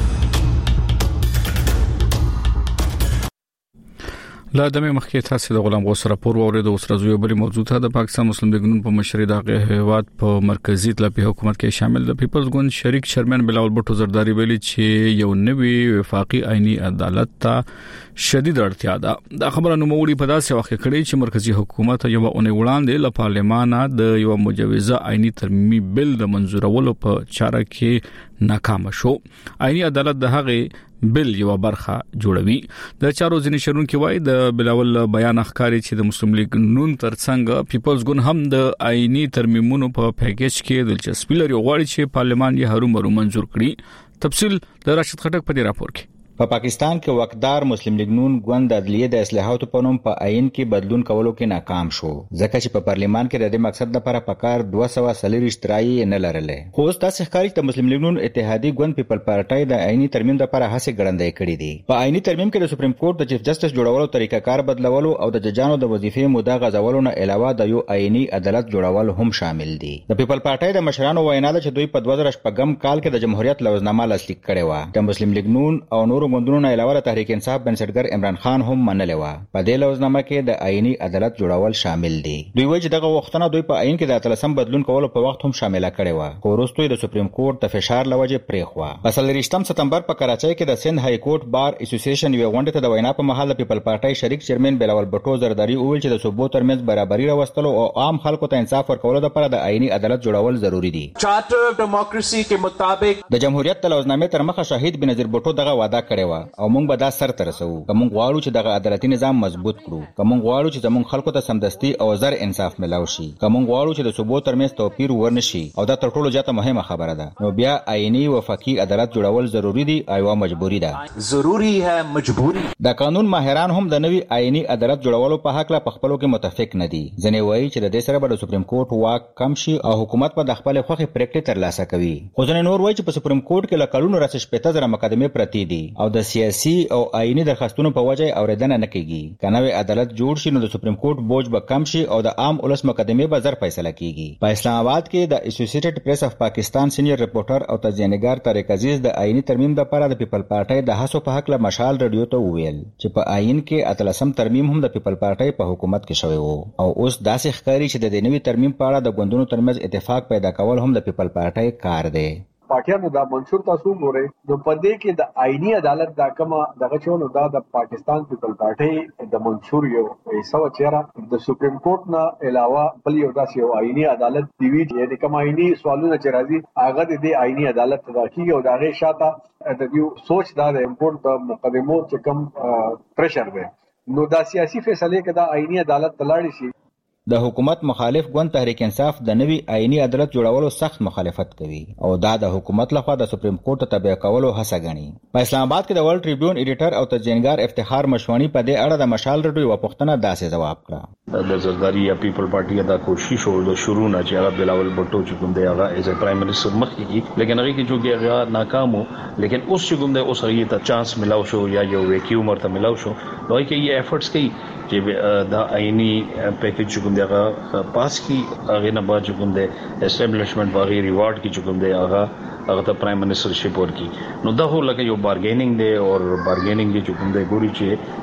لا دمه مخکې تاسو د غلام غوث راپور اوریدو اوس راځو یو بل موضوع ته. د پاکستان مسلم لیگ نون په مشرۍ د هیواد په مرکزی طلبي حکومت کې شامل د پیپلز ګوند شریک چیرمن بلاول بټو زرداری ویلي چې یو نوی وفاقي آئینی عدالت ته شدید اړتیا ده. دا خبره نو موړي په داسې وخت کې کړي چې مرکزی حکومت یو اونۍ وړاندې له پارلمانه د یو مجوزه آئینی ترمیمي بل د منزورولو په چاره کې ناکام شو. آئینی عدالت د هغه بل یو برخه جوړوي. د چارو ځینې شرونکو وایي د بلاول بیان اخکاری چې د مسلم لیگ نون ترڅنګ پیپلز ګوند هم د آئینی ترمیمونو په پیکیج کې دلچسپي لري غواړي چې پارلمان یې هرومرو منزور کړي. تفصیل د راشد خټک په دې راپور کې. په پاکستان کې وقدار مسلم لیگ نون ګوند د عدلیه د اصلاحاتو په نوم په آئین کې بدلون کولو کې ناکام شو ځکه چې په پارلیمان کې د دې مقصد لپاره پکار دوه سوه څلوېښت ترای نه لرلې. خو اوس تاسو ښکاري چې مسلم لیگ نون اتحادی ګوند پیپل پارټي د آئینی ترمیم لپاره هڅه ګړندۍ کړې دي. په آئینی ترمیم کې د سپریم کورټ د چیف جسټس جوړولو طریقه کار بدلولو او د ججانو د وظیفې موده غځولو نه علاوه د یو آئینی عدالت جوړول هم شامل دي. د پیپل پارټي د مشرانو وینا ده چې دوی په دوه زره شپږم کال کې د جمهوریت لوزنامه لاسلیک کړې و. د مسلم لیگ نون او نورو ګوندونو نه علاوه تحریک انصاف بنسټګر عمران خان هم منلې و. په دې لوزنامه کې د آئینی عدالت جوړول شامل دي. دوی وایي چې دغه وختونه دوی په آئین کې د اتلسم بدلون کولو په وخت هم شامل کړي و. خو وروسته د سپریم کورټ د فشار لوجه پریخوا. په څلوېښتم سپتمبر په کراچۍ کې د سند های کورټ بار اسوسییشن یو غونډه ته د وینا په مهال د پیپل پارټي شریک چیرمن بلاول بټو زرداری وویل چې د صوبو ترمنځ برابرۍ راوستلو او عام خلکو ته انصاف ورکولو لپاره د آئینی عدالت جوړول ضروری دي. چارټر اف ډیموکراسي کې مطابق د جمهوریت د لوزنامې تر مخه شهید بنظیر بټو دغه وعده کړې و او موږ به دا سر ته رسو. کوم غواړو چې دغه عدالتي نظام مضبوط کړو. کوم غواړو چې زموږ خلکو ته سمدستي او زر انصاف ملاوي شي. کوم غواړو چې د صوبو ترمنځ توپیر ورنشي او دا تر ټولو زیاته مهمه خبره ده. نو بیا آئینی وفاقي عدالت جوړول ضروری دي او مجبوري ده. ضروری ہے مجبوري. د قانون ماهران هم د نوي آئینی عدالت جوړولو په حق لا پخپلو کې متفق نه دي. ځنې وایي چې د دې سره به د سپریم کورټ واک کم شي او حکومت په د خپل خوخي پریکټ ترلاسه کوي. خو ځنې نور وایي چې په سپریم کورټ کې له کلونو راځي شپږ زره مقدمې پرتی دي او د سیاسي او آئینی درخواستونو په وجه اوریدنه نه کیږي. کنه عدالت جوړ شي نو د سپریم کورټ بوج به کم شي او د عام ولس مقدمه به زر فیصله کیږي. په اسلام آباد کې د اسوسییټډ پریس اف پاکستان سینیئر ریپورټر او تجزیه‌نګار طارق عزیز د آئینی ترمیم لپاره د پیپل پارټي د هڅو په حق له مشال رادیو ته وویل چې په آئین کې اتلسم ترمیم هم د پیپل پارټي په حکومت کې شوی وو او اوس داسې ښکاري چې د نوي ترمیم په اړه د ګوندونو ترمنځ اتفاق پیدا کول هم د پیپل پارټي کار دی. پارټیانو دا منشور تاسو ګورئ نو په دې کې د آئینی عدالت دا کومه دغه چونو دا د پاکستان پیپل پارټي د منشور یو ایسو چیرې د سپریم کورټ نه علاوه بل یو داسې یو آئینی عدالت دی وی چې کوم آئینی سوالونه چې راځي هغه د آئینی عدالت ته راکېږي او دا غي شاته د یو سوچ دا د امپورټ د مقدمو چې کوم پریشر دی نو دا سیاسي فیصله کې دا آئینی عدالت تلاړي شي. د حکومت مخالف ګوند تحریک انصاف د نوي آئینی عدالت جوړولو سخت مخالفت کوي او دا د حکومت لخوا د سپریم کورټ ته تابع کولو هڅه غني. په اسلام آباد کې د ورلد ټریبیون ایډیټر او تجزیه‌نګار افتخار مشوانی په دې اړه د مشال رډوي و پښتنه داسې جواب کړه. د زرداری یا پیپل پارټي دا کوشش او د شروع نه چې هغه بلاول بټو چې کوم دی هغه ایز ا پرایم منسٹر مخکې کی لیکن هغه کې جو هغه ناکام وو لیکن اوس چې کوم دی اوس هغه ته چانس ملاو شو یا یو ویکیو مرته ملاو شو نو کې یې افورټس کوي چې دا آئینی پیکیج کوم دی هغه پاس کی هغه نه بعد کوم دی اسټابلیشمنت باغی ریوارډ کی کوم دی هغه هغه ته پرایم منسٹر شپ ورکی نو دا هو لکه یو بارګینینګ دی او بارګینینګ دی کوم دی ګوري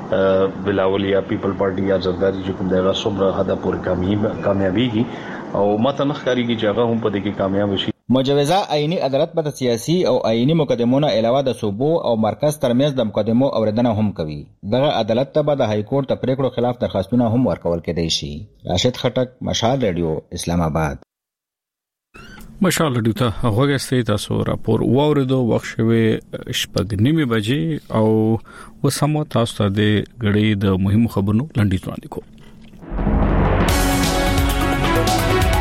چې بلاول یا پیپل پارټي یا زرداری کوم دی هغه څومره حدا پورې کامیاب کامیابی او ماته نخکاری کی چې هغه هم په دې کې کامیاب شي. مجوزه آئینی عدالت په سیاسي او آئینی مقدمونو علاوه د صوبو او مرکز ترمنځ د مقدمو اوریدنه هم کوي. دغه عدالت ته به د های کورټ ته پریکړو خلاف درخواستونه هم ورکول کېدای شي. راشد خټک، مشال رادیو، اسلام آباد. مشال رادیو ته هغه تاسو راپور واوریدو وخت شوي شپږ نیمه بجې او وسمو تاسو ته د غړي د مهمو خبرونو لنډیز وړاندې کوم.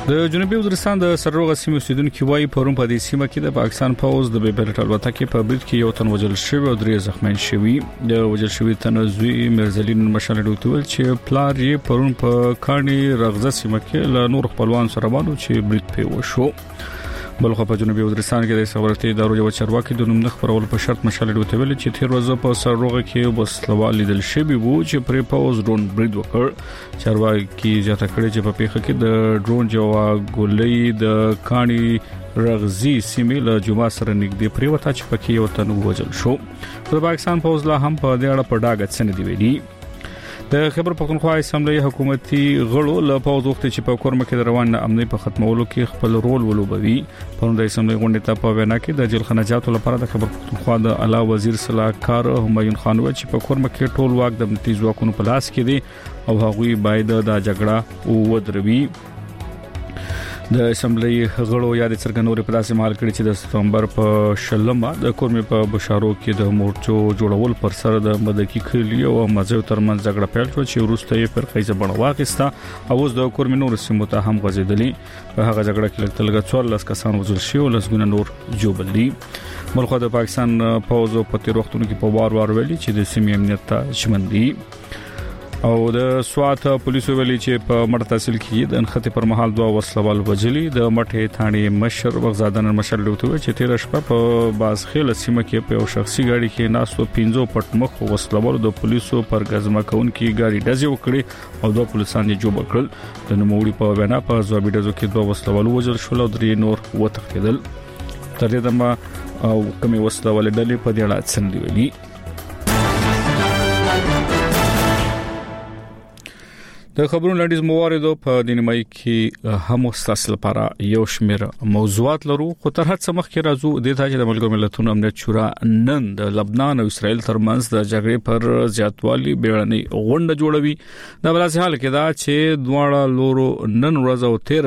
د جنوبي وزیرستان د سرروغه سیمې اوسیدونکو وايي پرون په دې سیمه کې د پاکستان پوز د بیبرټ الوتکې په برید کې یو تن وژل شوی او درې زخمیان شوي. د وژل شوی تن زوی مرزلین مشال ډوتول چې پلار یې پرون په کاني رغزه سیمه کې له نور خپلوان سره باندې چې برید پیو شو. بلخو په جنوبي وزیرستان کې د استخباراتي ادارو یو چارواکي د نوم نه خبرول په شرط مشال ډوتول چې تیر ورځ په سرروغه کې وسلوال لیدل شوی وو چې پر پوز ډرون برید وکړ. چارواکي ځاته کړی چې په پیښه کې د ډرون جوړه ګولۍ د کاني رغزي سیمې له جمعه سره نږدې پریوته چې پکې یو تن وژل شو. د پاکستان پوز لا هم په دې اړه په ډاګه څه نه دی ویلي. د خبر پښتونخوا اسمبلی حکومتي غړو له پوز وخت چې په کورمه کې روان امنیت په ختمولو کې خپل رول ولوبوي. په د اسمبلی غونډه ته په وینا کې د جیل خنجاتو لپاره د خبر پښتونخوا د اعلی وزیر صلاحکار همایون خان و چې په کورمه کې ټول واک د امنیتي ځواکونو په لاس کې دی او هغوی باید د جګړه ودروي. د اسمبلی غړو یاد څرګندوري په داسې مهال کې چې د ستمبر په شلمه د کورمه په بشارو کې د مورچو جوړول پر سر د مدکی کلی او مزه ترمن جګړه پیل شو چې وروسته یې پر خیزه بڼه واخیسته او اوس د کورمه نور سیمو ته هم غځیدلې. په هغه جګړه کې لږ څوارلس کسان وژل شوي او لسګونه نور جوړبلي. بلخو د پاکستان پوز په تیر وختونو کې په وار وار ویلي چې د سیمې امنیت ته شمن دي او د سوات پولیسو ویلي چې په مړ تحصیل کې د انخته پر مهال دوه وسلوال وجلي. د مټه ثاني مشر وغزادن مشر لوتوي چې تیر شپه په بازخیل سیمه کې په یو شخصي گاډي کې ناسو پنځو پټمخ وسلوال د پولیسو پر غزما کون کې گاډي ډزې وکړي او دوه پولیسان یې جوړ کړل. د نوموړي په وینا په ځوابي ډزو کې دوه وسلوال وژل شول او درې نور وتښتیدل. تر دې دمه او کومي وسلوال ډلې په دې اړه څه ویلي. د خبرونو لړیز مواردو په دینمای کې هم استاسل لپاره یو شمیر موضوعات لرو خو تر هڅه مخکې راځو د دې چې د ملګرو ملتونو امنیت شورا نن د لبنان او اسرائیل ترمنځ د جګړې پر زیاتوالي بیړنۍ غونډه جوړوي. دا بل ځای حال کې دا چې دواړه لورو نن ورځ او تیر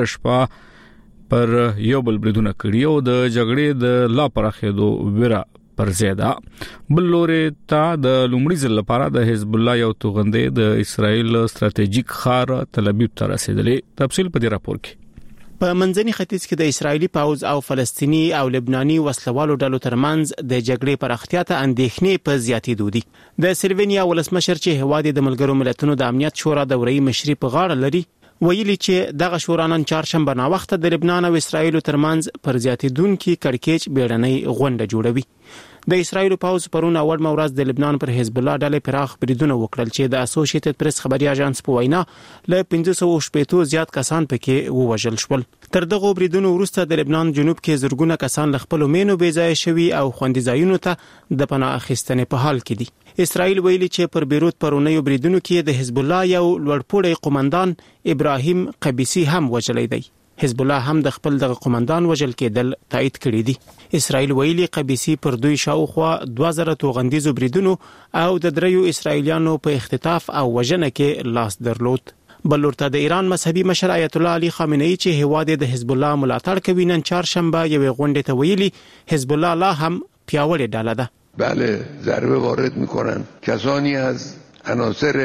شپه پر یو بل بریدونه کړی او د جګړې د لا پرخېدو ویرا پر زیاده. بل لوري ته د لومړي ځل لپاره د حزب الله یو توغندې د اسرائیل ستراتیژیک خار تل ابیب ته رسیدلې. تفصیل په دې راپور کې. په منځني ختیځ کې د اسرایلی پوز او فلسطینی او لبناني وسلوالو ډلو ترمنځ د جګړې پر اختیا ته اندېښنې په زیاتېدو دي. د سلوینیا ولسمشر چې هواد د ملګرو ملتونو د امنیت شورا دوري مشري په غاړه لري ویلي چې دغه شورا نن چهارشنبه نا وخت د لبنان او اسرایل ترمنځ پر زیاتېدونکو کړکېچ بیړنۍ غونډه جوړوي. د اسرایل پوز پرون اول مورز د لبنان پر حزب الله ډلې پراخ بریدونه وکړل چې د اسوسییټډ پریس خبري اژانس په وینا له پنځه سوه شپږ زیات کسان پکې ووژل شول. تر دغه بریدونو وروسته د لبنان جنوب کې زرګونه کسان له خپل مینو بې ځای شوي او خوندي ځایونو ته د پناه اخیستنې په حال کې دي. اسرائیل ویلي چې پر بیروت پرونیو بریدونو کې د حزب الله یو لوړپوړی قومندان ابراهیم قبیسی هم وژل دی. حزب الله هم د خپل دغه قومندان وژل کېدل تایید کړی دی. اسرائیل ویلي قبیسی پر دوی شاوخوا دوه زره توغندیزو بریدونو او د دریو اسرائیلیانو په اختطاف او وژنه کې لاس درلود. بل ورته د ایران مذهبي مشر آیت الله علی خامنه‌ای چې هواد د حزب الله ملاتړ کوي نن چهارشنبه یو غونډه ته ویلي حزب الله لا هم پیاوړی ډاله ده. بله ضربه وارد میکنن کسانی از عناصر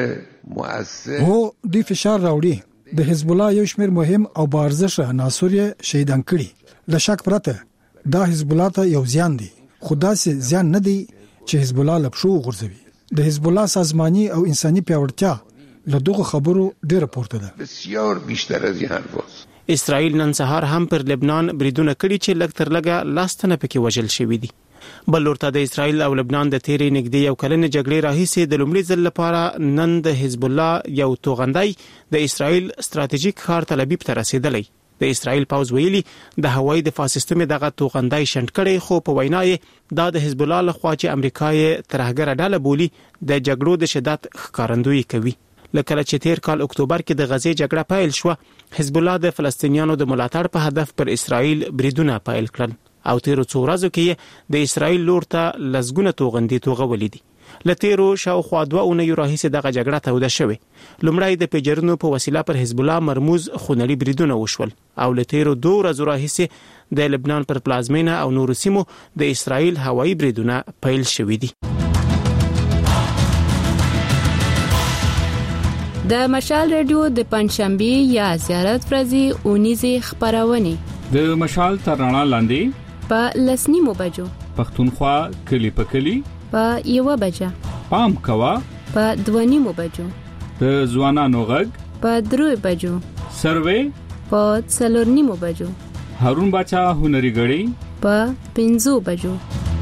مؤثر هو دوی فشار راوړي. د حزب الله یو شمیر مهم او بارزش عناصر شهیدان کړي. له شک پرته دا حزب الله ته یو زیان دی. خدا سي زیان نه دی چې حزب الله لپشو غورځوي. د حزب الله سازماني او انساني پیاوړتیا له دغه خبرو ډیره پورته ده. بسیار بیشتر از این حرفاست. اسرائیل نن سهار هم پر لبنان بریدونه کړي چې لږ تر لږه لاستنه پکې وژل شوی دي. بل ورته د اسرائیل او لبنان د تیرې نږدې یو کلن جګړې راهیسې د لومړي ځل لپاره نن د حزب الله یو توغندای د اسرائیل ستراتیژیک خار تل ابیب ته رسیدلی. د اسرائیل پوز ویلي د هوایي دفاع سیستم دغه توغندای شنډ کړي خو په وینا یې دا د حزب الله لخوا چې امریکا یې ترهګر ډله بولی د جګړو د شدت ښکارندویي کوي. لکه چې تیر کال اکتوبر کې د غزې جګړه پیل شو حزب الله د فلسطینیانو د ملاتړ په هدف پر اسرائیل بریدونه پیل کړل او تیرو څو ورځو کې د اسرائیل لور ته لسګونه توغندي توغولې دي. لتیرو شاوخوا دوه اونۍ راهیسې دغه جګړه توده شوې. لومړی د پیجرونو په وسیله پر حزب الله مرموز خونړي بریدونه وشول او لتیرو دوه ورځې راهیسې د لبنان پر پلازمینه او نورو سیمو د اسرائیل هوایي بریدونه پیل شوې دي. د مشال ریډیو د پنځشنبه یا زیارت ورځې اونیزه خبرونه د مشال تر رڼا لاندې په لسنیمو بجو پښتونخوا کلی په کلی په یو بجه پام کوا په دونیمو بجو د ځوانانو غږ په درو بجو سروې په څلورنیمو بجو هارون باچا هنري غړي په پنځو بجو.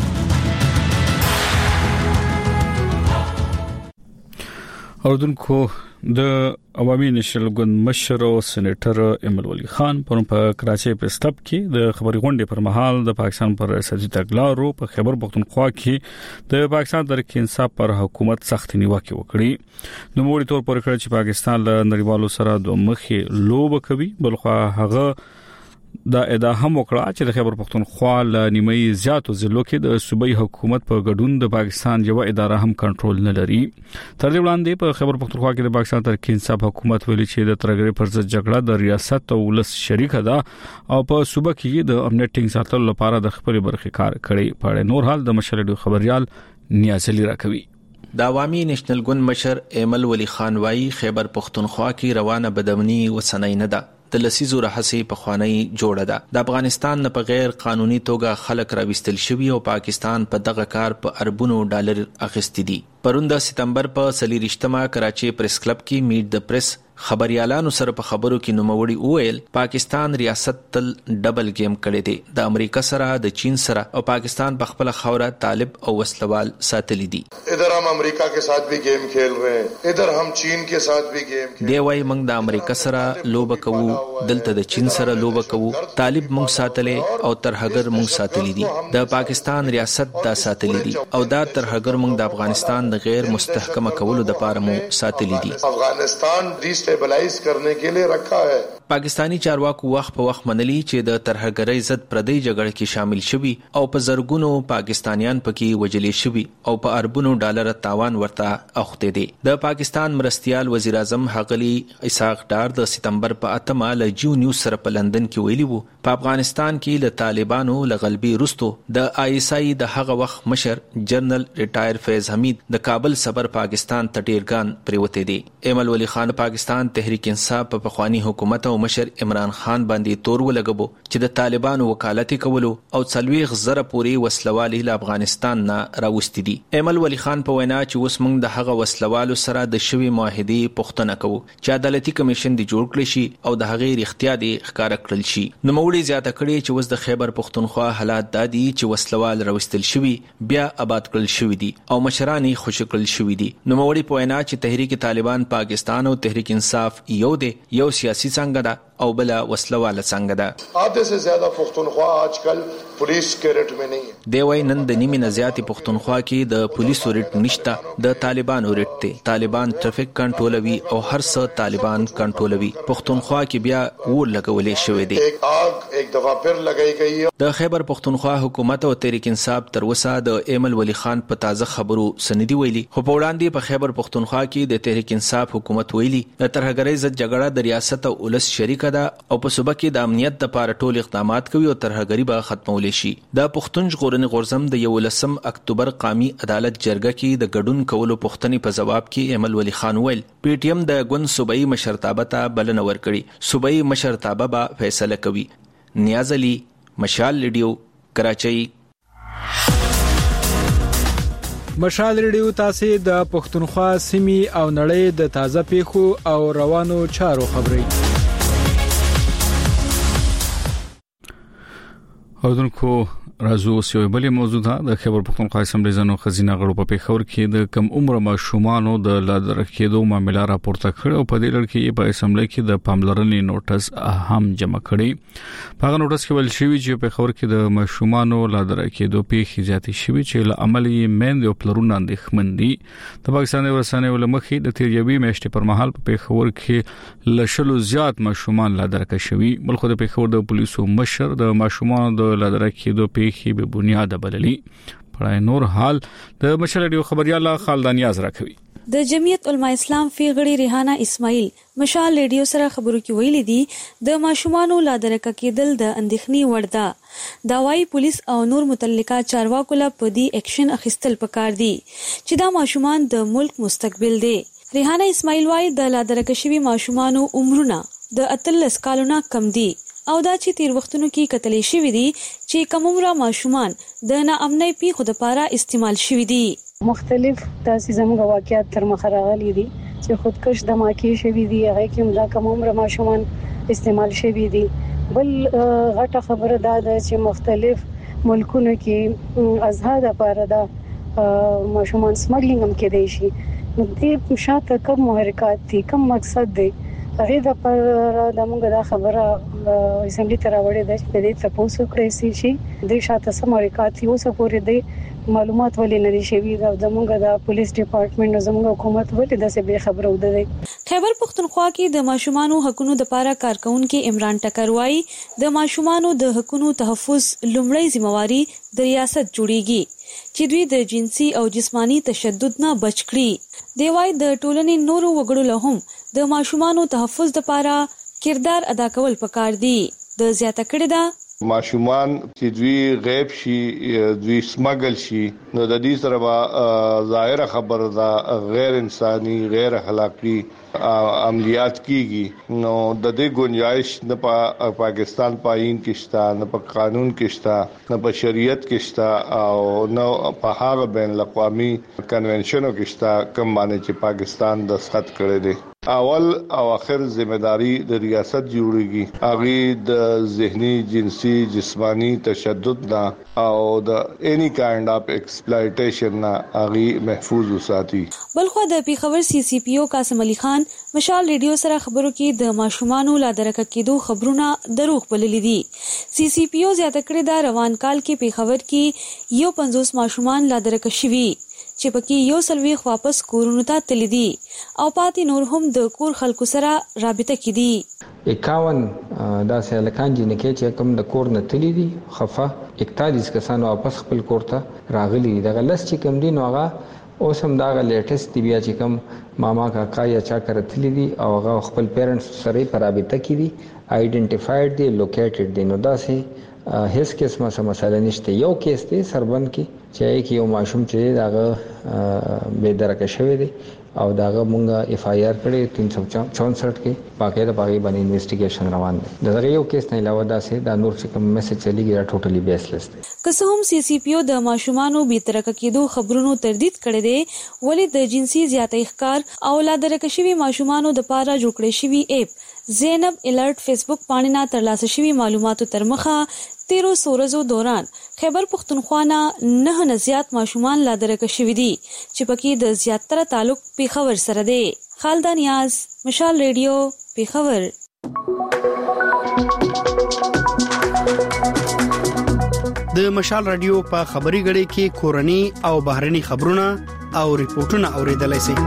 اردوونکو د عوامي نېشنل ګوند مشر او سېنیټر ایمل ولی خان پرون په کراچۍ پریس کلب کې د خبري غونډې پر مهال د پاکستان پر ریاستي تګلارو په خیبر پختونخوا کې د پاکستان تحریک انصاف پر حکومت سخت نیوکه وکړي. نو موږ تور پر کړ چې پاکستان له نړیوالو سره د مخې لوب کوي، بلخو هغه دا ادعا هم وکړه چې د خیبر پختونخوا له نیمه زیاتو ضلعو کې د صوبایي حکومت په ګډون د پاکستان یو اداره هم کنټرول نه لري. تر دې وړاندې په خیبر پختونخوا کې د پاکستان تحریک انصاف حکومت ویلي چې د ترګری پر ضد جګړه د ریاست او ولس شریکه ده او په صوبه کې د امنیت ټینګ ساتلو لپاره د خپل برخې کار کړي. په نور حال د مشرډو خبريال نیاز علي راکوي. د عوامي نېشنل ګوند مشر ایمل ولی خان وايي خیبر پختونخوا کې روانه بدامني وسنۍ نه ده، د لسیزو راهسي په خوانی جوړه ده. د افغانستان نه په غیر قانوني توګه خلک راوستل شوی او پاکستان په دغه کار په اربونو ډالر اخیستي دي. پرون د سپتمبر په سلیریشتما کراچي پریس کلب کې میټ د پریس خبريالانو سره په خبرو کې نوموړي وویل پاکستان ریاست تل ډبل گیم کړی دی، د امریکا سره د چین سره او پاکستان په خپل خوره طالب او وسلوال ساتلی دي. ادھر ہم امریکا کے ساتھ بھی گیم کھیل رہے ہیں، ادھر ہم چین کے ساتھ بھی گیم کھیل. دی وای موږ د امریکا سره لوب کوو، دلته د چین سره لوب کوو، طالب موږ ساتلې او ترهګر موږ ساتلی دي، د پاکستان ریاست دا ساتلی دي او دا ترهګر موږ د افغانستان د غیر مستحکم کولو د پاره مو ساتلی دي. افغانستان ډیسټیبلایز کرنے کے لیے رکھا ہے. پاکستانی چارواکو وخت په وخت منلی چې د ترهګرۍ ضد پردی جګړه کې شامل شوي او په زرګونو پاکستانیان پکې وجلې شوي او په اربونو ډالر تاوان ورته اوخته دي. د پاکستان مرستيال وزیر اعظم حقلی اسحاق ډار د سپتمبر په اتمه ل جیو نیوز سره په لندن کې ویلي وو په افغانستان کې له طالبانو لغلبي رستو د آی اس آی د هغه وخت مشر جنرال ریټایر فیض حمید د کابل صبر پاکستان تټیرګان پریوته دي. ایمل ولی خان پاکستان تحریک انصاف په پخوانی حکومت او مشر عمران خان باندې تور ولګبو چې د طالبانو وکالت کولو او څلويخ زره پوری وسلوالي له افغانستان نه راوستي دي. ایمل ولی خان په وینا چې اوس موږ د هغه وسلوالو سره د شوی معاهده پښتنه کوو چې عدالتي کمیشن دی جوړ کړی شي او د هغه اختیار دی ښکارا کړل شي. نو موړي زیاته کړی چې اوس د خیبر پښتونخوا حالات دادي چې وسلوال راوستل شوی بیا آباد کړل شوی دي او مشرانی خوش کړل شوی دي. نو موړي په وینا چې تحریک طالبان پاکستان او تحریک انصاف یو دی، یو سیاسي څنګه ده او بلا وسلواله څنګه ده. آدھے سے زیادہ پختونخوا آج کل پولیس کے ریٹ میں نہیں ہے. دی وای نن د نیمه نزیاتی پختونخوا کې د پولیسو ریټ نشته، د طالبانو ریټ دی. طالبان ټریفیک کنټرولوي او هر څه طالبان کنټرولوي. پختونخوا کې بیا ور لګولې شوې دي. ایک آگ ایک دفعہ پھر لګای گئی ہے. د خیبر پختونخوا حکومت او تحریک انصاف تر اوسه د ایمل ولی خان په تازه خبرو سندي ویلي، خو په وړاندې په خیبر پختونخوا کې د تحریک انصاف حکومت ویلي د ترهګرۍ ضد جګړه د ریاست او ولس شریکه ده او په صوبه کې د امنیت د لپاره ټول اقدامات کوي او ترهګری به ختمول شي. د پښتون ژغورنې غورځم د یولسم اکتوبر قومي عدالت جرګه کې د ګډون کولو پښتنې په جواب کې ایمل ولی خان ویل پی ټی ایم د ګوند صوبایي مشرتابه ته بلنه ورکړي، صوبایي مشرتابه به فیصله کوي. نیاز علي، مشال ریډیو، کراچۍ. مشال ریډیو تاسو د پښتونخوا سیمې او نړۍ د تازه پیښو او روانو چارو خبري اردوونکو راځو سیو بلې موضوع ده. د خیبر پختونخوا اسمبلی زنو خزینه غړو په پیښور کې د کم عمر ماشومانو د لادر کېدو معاملې راپورته کړ او په دې لړ کې په اسمبلی کې د پاملرنې نوټس هم جمع کړي. په هغه نوټس کې ویل شوی چې په پیښور کې د ماشومانو لادر کېدو پیښې زیاتې شوي چې له عملي مین او پلرونه اندېښمن دي. د پاکستان ورسانه ولمخې د تیریوي میاشتې پر مهال په پیښور کې لشلو زیات ماشومان لادر کشوي. بلخو د پیښور د پولیسو مشر د ماشومانو د لادر کېدو پیښې به بنیاد بللي. پړای نور حال د مشرډیو خبرياله خالدانیاز راکوي. د جمعیت علماء اسلام پیغړی ریحانه اسماعیل مشال ریډیو سره خبرو کې ویلي دي د ماشومانو لادرکه کېدل د اندېښنې وړ ده. دا وايي پولیس او نور متعلقه چارواکو له پدی اکشن اخیستل پکار دي چې دا ماشومان د ملک مستقبل دي. ریحانه اسماعیل وايي د لادرکه شوي ماشومانو عمرونه د اتلس کالونو کم دي او دا چې تیر وختونو کې کتلې شوې دي چې کوم عمره ماشومان د ناامنۍ پیښو لپاره استعمال شوي دي. مختلف تاسو زموږ واقعیت تر مخ راغلي دي چې خودکش دماکي شوي دي هغه کې دا کوم عمره ماشومان استعمال شوي دي. بل غټه خبره دا ده چې مختلف ملکونو کې ازهاد لپاره دا ماشومان سمګلینګ هم کېدای شي. نو دې شاته کوم محرکات دي کوم مقصد دی هغه د پر د موږ دا خبره اسمبلی ته راوړې ده چې دې تاسو کړی شي د شاته سم محرکات یو څه پورې دی معلومات ولې نه شي دا زموږ د پولیس ډپارټمنټ او زموږ حکومت ولې د څه به خبرو ده. خیبر پختونخوا کې د ماشومانو حقوقو لپاره کارکونکو عمران ټکر وايي د ماشومانو د حقوقو تحفظ لومړی ذمہواری د ریاست جوړیږي چې دوی د جنسي او جسمانی تشدد نه بچ کړي. دی وايي د ټولنې نورو وګړو له هم د ماشومانو تحفظ لپاره کردار ادا کول پکار دي. د زیاته کړي دا ماشومان چې دوی غیب شي دوی سمګل شي نو د دې سره به ظاهر خبر دا غیر انساني غیر اخلاقی عملیات کیږي نو د دې گنجائش نه په پاکستان پاین کې شته نه په قانون کې شته نه په شریعت کې شته او نه په هغه بین الاقوامي کنونشنو کې شته کوم باندې چې پاکستان دستخط کړی دی. اول او اخر ذمہداری د ریاست جوړیږي هغه د ذهني جنسي جسمانی تشدد نه او د اني کایند اف ایکسپلایټیشن نه هغه محفوظ وساتي. بلخو د پیښور سی سی پی او قاسم علي خان مشال ریډیو سره خبرو کې د ماشومانو لادرکه کېدو خبرونه دروغ بللي دي. سی سی پی او زیاته کړی دا روان کال کې پیښور کې یو پنځوس ماشومان لادرکه شوي چې پکې یو سلويخ واپس کورونو ته تللی دي او پاتې نور هم د کور خلکو سره رابطه کړي. اکاون دا سالکان جنکه چې کوم د کور نه تللی دي خفه اکتالیس کسان واپس خپل کور ته راغلي دي. د غلس چې کوم دي نو هغه اوس هم دا لیټیسټ دی بیا چې کوم ماما کاکا یا چا کرتلی دي او هغه خپل پیرنټس سره په رابطه کې دي آئیډنټیفایډ دي لوکیټډ دي. نو دا سه هیڅ قسمه سم مسله نشته. یو کیس دی سربند کې چې کې یو ماشوم چې داغه بے درکه شوی دی او داغه مونږه اف آی آر کړی تین سو چونسٹھ کې باقاعده باغی باندې انویسټیګیشن روان دی. دغه یو کیس نه علاوه دا سه دا نور چې کوم میسج چلیږي دا ټوټلی بیسلیس دی. که هم سی سی پی او د ماشومانو بې ترکه کېدو خبرونو تردید کړي دي ولې د جنسي زیاتې ښکار او لادرکه شوي ماشومانو د پاره جوړ کړی شوی اپ زینب الرټ فیسبوک باندې نه ترلاسه شوی معلوماتو تر مخه تیرو سورزو دوران خیبر پختونخوا نه نه نه زیات ماشومان لادرکه شوي دي چې پکې د زیاتره تعلق پیښور سره دی. خالده نیاز مشال ریډیو پیښور. د مشال رادیو په خبري غړي کې کورني او بهرني خبرونه او ریپورتونه اوریدلای شئ.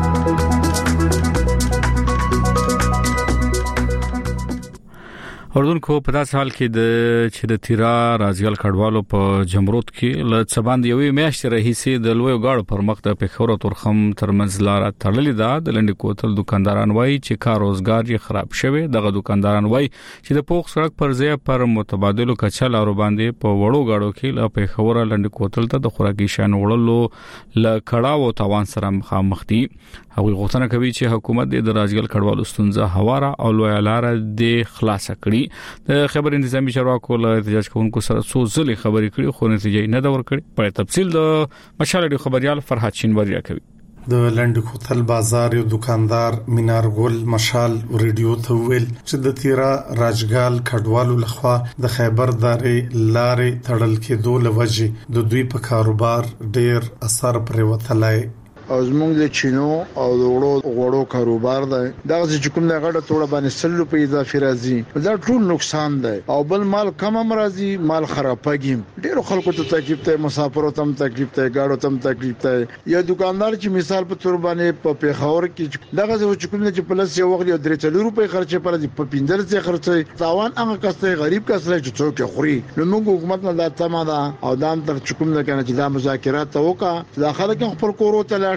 اردن کو په داس حال کې د چې د تیرا رازګل کډوالو په جمرود کې ل څباند یوې میاشتې رئیسي د لوی غاړو پر مخ د پیښور تورخم ترمنځ لار تړلې ده. د لنډ کوتل دکانداران وایي چې کار روزګار یې خراب شوی. دغه دکانداران وایي چې د پوخ سړک پر ځای پر متبادلو کچل او باندې په وړو غاړو کې ل پیښور لنډ کوتل ته د خوراکي شان وړلو ل کړهو توان سره مخامخ دي. هغه غوښتنه کوي چې حکومت د رازګل کډوالو ستونزه هواره او لوی لار د خلاص کړي. د خبر انتظامی چارواکو له احتجاج کوونکو سره څو ځلې خبرې کړې خو نتیجه نه دا ورکړي. په تفصیل د مشال خبريال فرحات شینواری کوي. د لنډ کوتل بازار یو دکاندار مینار ګل مشال ریډیو ته ویل چې د تیرا راجګال کډوالو لخوا د خیبر دارې لارې تړل کېدو لوجه د دوی په کاروبار ډیر اثر پرې وتلای. او زمونږ د چینو او د وړو غوړو کاروبار دی دا چې کوم نه غړه توړه باندې سل روپۍ اضافي راځي دا ټول نقصان دی او بل مال کم هم راځي مال خرابېږي. ډیرو خلکو ته تکلیف ته مسافرو ته تکلیف ته گاډو ته تکلیف ته. یو دکاندار چې مثال په تور باندې په پیښور کې دغه چې کوم نه چې پلس یو وخت یو درې چلو روپۍ خرچې پر دي په پیندل څخه خرچې تاوان هغه کسته غریب کسره چې څوک خوري. نو موږ حکومت نه دا تمه ده او دا تر کوم نه کنه چې دا مذاکرات وکړه دا خلک خپل کورو ته لاړ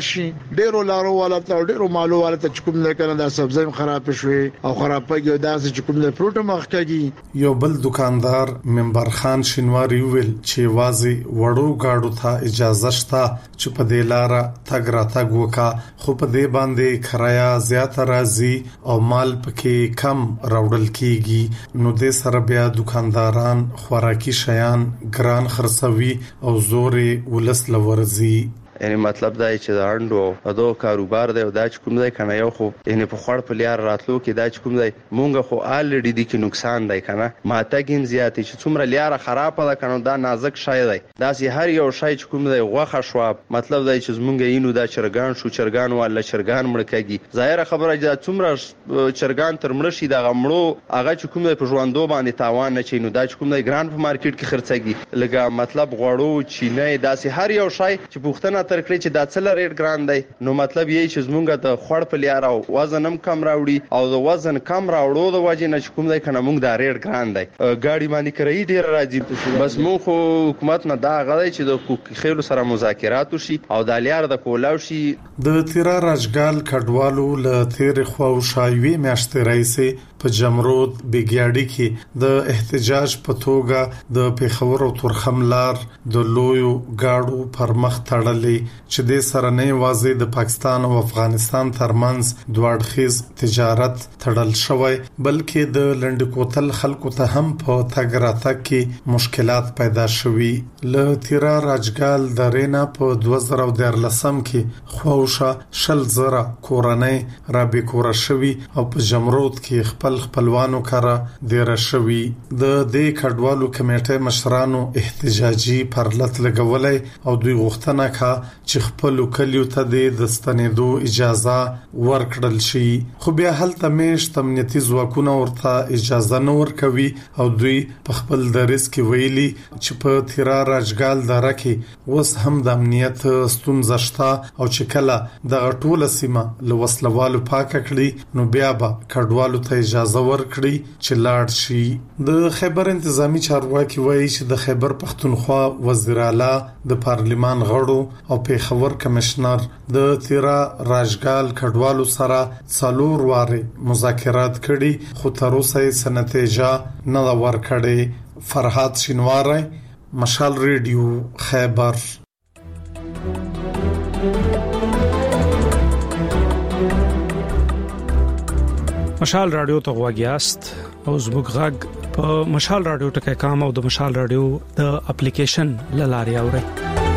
شي ډیرو لارو والا ته ډیرو مالو والا ته کوم نه کنه د سبزی خراب شوي او خرابېږي داسې چې کوم نه پروت مخکېږي. یو بل دکاندار منبر خان شینواری ویل چې وازي وړو گاډو ته اجازه شته چې په دې لار تګ را تګ وکا خو په دې باندې کرایه زیاته راځي او مال پکې کم راوړل کیږي نو د سره بیا دکانداران خوراکي شیان ګران خرڅوي او زورې ولس لورزي. یعنی مطلب دا چې د هندو دو کاروبار دی او دا چې کوم دی کنه یو خو یعنی په خړ په لیار راتلو کې دا چې کوم دی مونږ خو الریډي دي کې نقصان دی کنه ماته ګیم زیات چې څومره لیار خراب ده کنه دا نازک شای دی دا سي هر یو شای چې کوم دی غوخه شو مطلب دا چې مونږ یینو دا چرګان شو چرګان ولا چرګان مړکېږي ظاهر خبره چې څومره چرګان تر مړ شي دا غمړو هغه چې کوم دی په ژوندو باندې تاوان نه چینو دا چې کوم دی ګران په مارکیټ کې خرڅېږي لکه مطلب غوړو چینه دا سي هر یو شای چې پوښتنه تر کړی چې دا څل ریټ ګران دی نو مطلب یې چې زمونږ ته خړ په لیار او وزن هم کم راوړي او د وزن کم راوړو د وجه نه چې کوم دی کنه مونږ دا ریټ ګران دی ګاډي باندې کرای ډیر راځي بس مونږ خو حکومت نه دا غوړي چې د خېلو سره مذاکرات وشي او د لیار د کولاو شي. د تیرا راجګال کډوالو له تیر خو شایوي میاشتې رئیس په جمرود بګیاډي کې د احتجاج په توګه د پیښور او تورخم لار د لویو گاډو پر مخ تړلې چې د سره نه واځي د پاکستان او افغانستان ترمنځ دوړخیز تجارت تړل شوی بلکې د لنډکوتل خلکو ته هم په تګ راتګ کې مشکلات پیدا شوي. له تیرا راجګال درینا په دوه زره دولسم کې خوښه شل زره کورنۍ را بیکوره شوي او په جمرود کې خپل خپلوانو کړه ډیر شوي. د دې کډوالو کمیټې مشرانو احتجاجي پرلط لګولې او دوی غوښتنه کا چې خپل کلیو ته د ستنېدو اجازه ورکړل شي خو بیا هلته مېشت امنیتي ځواکونه ورته اجازه نه ورکوي او دوی په خپل درس کې ویلي چې په تیرا راجګال دره کې وس هم د امنیت ستونزه شته او چې کله د ټوله سیمه له وسلوالو پاک کړي نو بیا به کډوالو ته اجازه ورکړي چې لاړ شي. د خیبر انتظامی چارواکي وایي چې د خیبر پختونخوا وزیر اعلی د پارلیمان غړو او پیښور کمشنر د تیرا راجګال کډوالو سره څلور واره مذاکرات کړي خو تر اوسه یې نتیجه نه ورکړې. فرحات شینواری مشال ریډیو خیبر. مشال رادیو ته غواګیاست او زموږ غږ په مشال رادیو ټکي کام او د مشال رادیو د اپلیکیشن لاري اوري.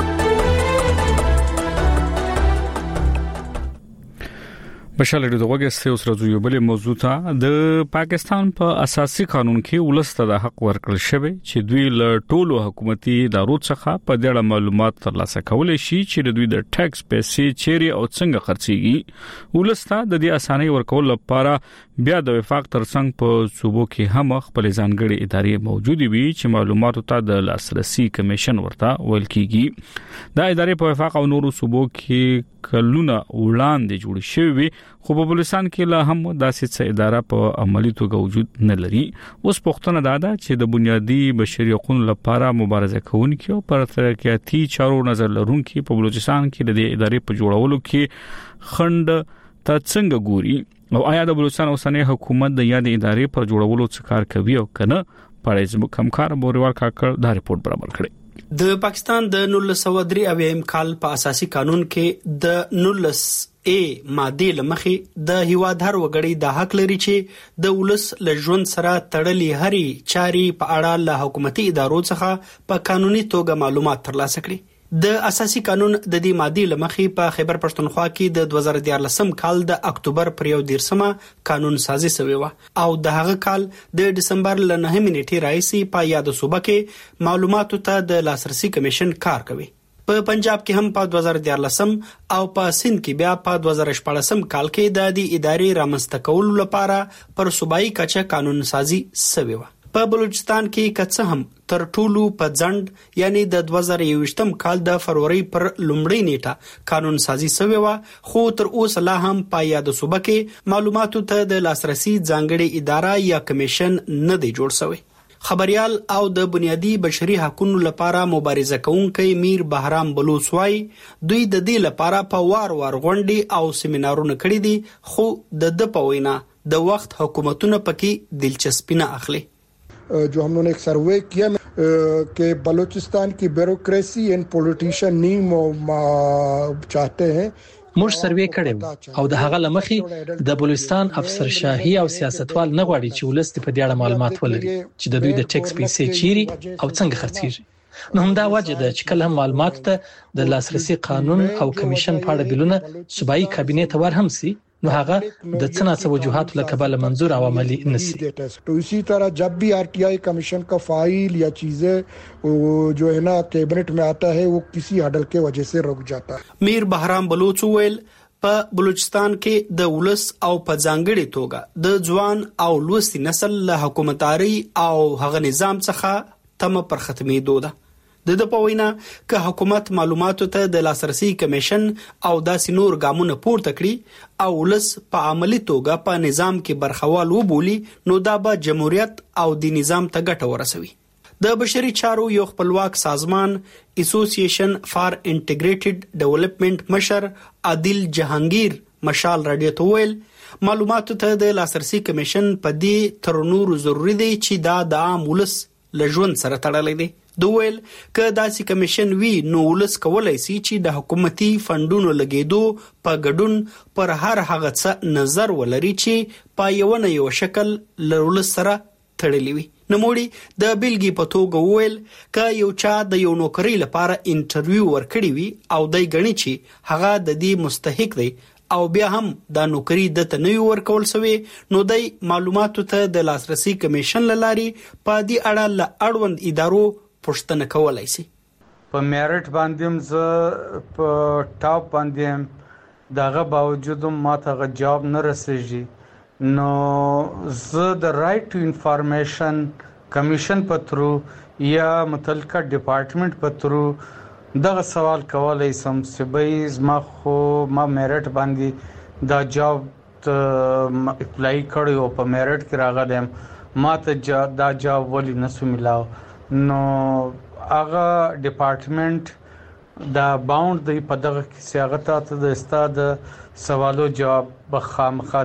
مشال رادیو د غواګیاست اوس راځو یو بل موضوع ته. د پاکستان په اساسي قانون کې ولست د حق ورکړل شوی چې دوی له ټولو حکومتي ادارو څخه په ډېر معلومات ترلاسه کولای شي چې دوی د ټیکس پیسې چیرې او څنګه خرڅيږي. ولست د دې اسانۍ ورکول لپاره بیا د وفاق ترڅنګ په صوبو کې هم خپل ځانګړي ادارې موجود وي چې معلوماتو ته د لاسرسي کمیشن ورته ویل کیږي. دا ادارې په وفاق او نورو صوبو کې کلونه وړاندې جوړ شوی خو په بلوچستان کې لا هم داسې څه اداره په عملی توګه وجود نه لري. اوس پوښتنه دا ده چې د بنیادي بشري حقوقو لپاره مبارزه کوونکي او پر ترقیاتي چارو نظر لرونکي په بلوچستان کې د دې ادارې په جوړولو کې خند ته څنګه ګوري او آیا د بلوچستان اوسنۍ حکومت د یاد ادارې پر جوړولو څه کار کوي او کنه پړې زموږ همکار بوريوال کاکړ دا رپورت برابر کړی. د پاکستان د نولس سوه درې اویا کال په اساسي قانون کې د نولس ا ماده لمخې د هیواد هر وګړي د حق لري چې د ولس له ژوند سره تړلې هري چاري په اړه له حکومتي ادارو څخه په قانوني توګه معلومات ترلاسه کړي. د اساسي قانون د دې ماده لمخې په خیبر پښتونخوا کې د دوه زره دیارلسم کال د اکتوبر پر یو دیرشمه قانون سازي شوی و او د هغه کال د دسمبر ل نهمې نیټې راځي په یاد صوبه کې معلوماتو ته د لاسرسي کمیشن کار کوي. په پنجاب کې هم په دوه زره دیارلسم او په سند کې بیا په دوه زره شپږم کال کې د دې ادارې رامنځته کولو لپاره پر صوبایي کچه قانون سازي شوی و. په بلوچستان کې کڅ هم تر ټولو په ځند یعنی د دوه زره یوویشتم کال د فروری پر لومړۍ نیټه قانون سازي شوی و خو تر اوسه لا هم په یاد صوبه کې معلوماتو ته د لاسرسي ځانګړي اداره یا کمیشن نه دی جوړ شوی. خبريال او د بنیادی بشري حقوقو لپاره مبارزه کوونکی میر بهرام بلوچ وايي دوی د دې لپاره په وار وار غونډې او سیمینارونه کړي دي، خو د د په وینا د وخت حکومتونه پکې دلچسپي نه اخلي. जो हम लोगों ने एक सर्वे किया कि बलूचिस्तान की ब्यूरोक्रेसी एंड पॉलिटिशियन नहीं चाहते हैं. موږ سروې کړو او د هغه لمخې د بلوچستان افسرشاهي او سیاستوال نه غواړي چې ولست په دې اړه معلومات ولري چې د دوی د ټیکس پیسې چیري او څنګه خرڅیږي. نو همدا وجه ده چې کله هم معلومات ته د لاسرسي قانون او کمیشن په اړه بلونه صوبایي کابینې ته ورهم سي، نو هغه د څنګه وجوهات لکبل منظور او عملی نسی. तो इसी तरह जब भी आरटीआई कमीशन का फाइल या चीजें जो है ना कैबिनेट में आता है वो किसी हडल के वजह से रुक जाता है. میر بهرام بلوچ ویل په بلوچستان کې د ولس او په ځانګړي توګه د ځوان او لوستي نسل له حکومتداري او هغه نظام څخه تم پر ختمېدو ده. د د پوینا که حکومت معلوماتو ته د لاسرسي کمیشن او داسې نور ګامونه پورته کړي او ولس په عملی توګه په نظام کې برخوال وبولي، نو دا به جمهوریت او د نظام ته ګټه ورسوي. د بشري چارو یو خپلواک سازمان اسوسییشن فار انټیګریټډ ډیولپمنٹ مشر عادل جهانگیر مشال رادیو ته ویل معلوماتو ته د لاسرسي کمیشن په دې تر نورو ضروری دی چې دا د عام ولس له ژوند سره تړلی دی. دویل که داسې کمیشن وی نو ولس کولای شي چې د حکومتي فندونو لګیدو په ګډون پر هر هغه څه نظر ولري چې په یو نه یو شکل له ولس سره تړلی وي. نموړي د بیلګې په توګه ویل که یو چا د یو نوکری لپاره انټرویو ورکړی وي او دای غني چې هغه د دې مستحق دی او بیا هم د نوکری د تنوي ورکول شوی، نو دای معلوماتو ته د لاسرسي کمیشن لاري په دې اړه ل اړوند ادارو پښتنه کولای شي. په میرټ باندې ز په ټاپ باندې دغه باوجود ما ته جواب نه رسیږي، نو ز د رائټ ټو انفارمیشن کمیشن په ترو یا متعلقه ډپارټمنټ په ترو دغه سوال کولای سم چې به زما خو ما میرټ باندې دا جواب اپلای کړو په میرټ کې راغلم، ما ته دا جواب ولې نسو ملاو، نو هغه ډپارټمنټ دا باوند دی په دغه کې سیاغت ته د استاد سوالو جواب بخامخه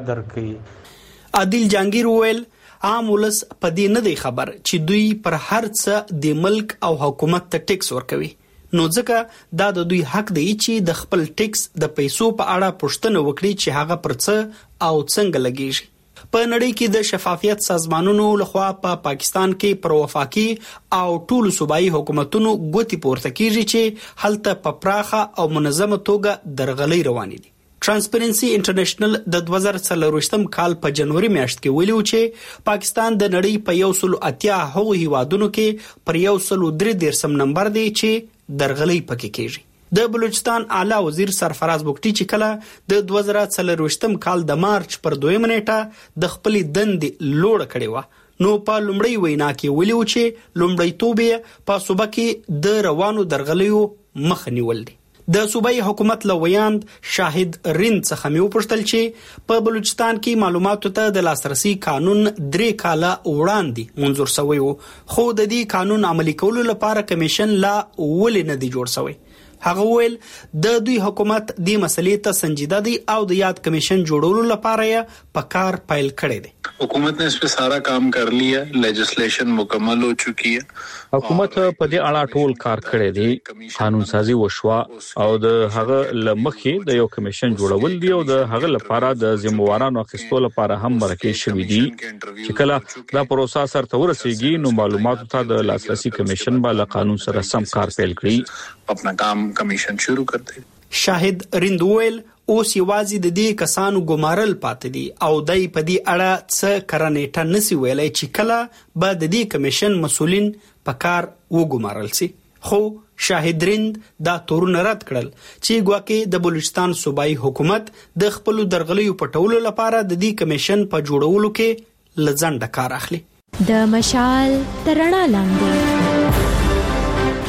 درکې. عادل جهانگیر ویل عام ولس په دې نه دی خبر چې دوی پر هر څه د ملک او حکومت ته ټیکس ورکوي، نو ځکه دا د دوی حق دی چې د خپل ټیکس د پیسو په اړه پوښتنه وکړي چې هغه پر څه او څنګه لګیږي. په نړۍ کې د شفافیت سازمانونو لخوا په پا پاکستان کې پر وفاقي او ټولو صوبایي حکومتونو ګوتی پورته کیږي چې هلته په پراخه او منظمه توګه درغلي روانې دي. ترانسپیرنسي انټرنیشنل د دوه زره څلرویشتم کال په جنوري میاشت کې ویلو چې پاکستان د نړۍ په یو سل اتیا هغو هیوادونو کې پر یو سل درې دیرشم نمبر دی چې درغلي پکې کیږي. د بلوچستان اعلی وزیر سرفراز بوکټي چې کله د دوه زره څلرویشتم کال د مارچ پر دویمه نیټه د خپل دندې لوړ کړي و، نو په لومړی وینا کې ویلو چې لومړی توبه په صوبه کې د روانو درغلیو مخ نیول دي. د صوبایي حکومت لویاند شاهد رند څخه مې وپوښتل چې په بلوچستان کې معلوماتو ته د لاسرسي قانون درې کاله وړاندې منظور شوی و، خو د دې قانون عملي کولو لپاره کمیشن لا ولې نه دی جوړ شوی. هغه ویل د دوی حکومت د مسلې ته سنجیده دی او د یاد کمیشن جوړولو لپاره یې په کار پیل کړی دی. حکومت نے اس په سارا کام کر لیا، لیجسلیشن مکمل ہو چکی ہے. حکومت په دې اړه ټول کار کړی دی، قانون سازي وشوه او د هغه لمخې د یو کمیشن جوړول دی او د هغه لپاره د ذمہوارانو اخیستلو لپاره هم مرکې شوې دي چې کله دا پروسه سره ورسیږي نو معلوماتو ته د لاسرسي کمیشن به له قانون سره سم کار پیل کړي، خپل کام کمیشن شروع کړي. شاهد رندویل اوس یوازې د دې کسانو ګمارل پاتې دي او دای په دې اړه څه کرنېټه نسی ویلای چې کله به د دې کمیشن مسولین په کار وګمارل سي. خو شاهد رند دا تورونه رد کړل چې ګواکې د بلوچستان صوبایي حکومت د خپل درغلیو پټولو لپاره د دې کمیشن په جوړولو کې لزنده کار اخلي. د مشال ترڼا لاندې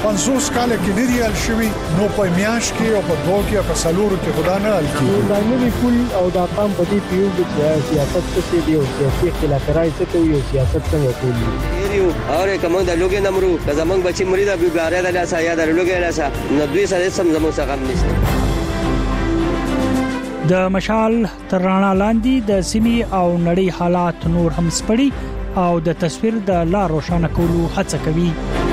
پنځوس کال کې نه دی ال شوی نو په میاش کې او په دوه کې او په سالورو کې خدا نه ال کې دا نوی پول او دا قام په دې پیو د سیاست څخه دی او سیاسي اختلافات څخه یو سیاست څنګه کوي یو اور کوم د لوګي نمرو د زمنګ بچی مریدا بیګاره د لاسه یا د لوګي لاسه نو دوی سره سم زمو څخه هم نشته د مشال ترانه لاندې د سیمي او نړۍ حالات نور هم سپړي او د تصویر د لا روښانه کولو هڅه کوي.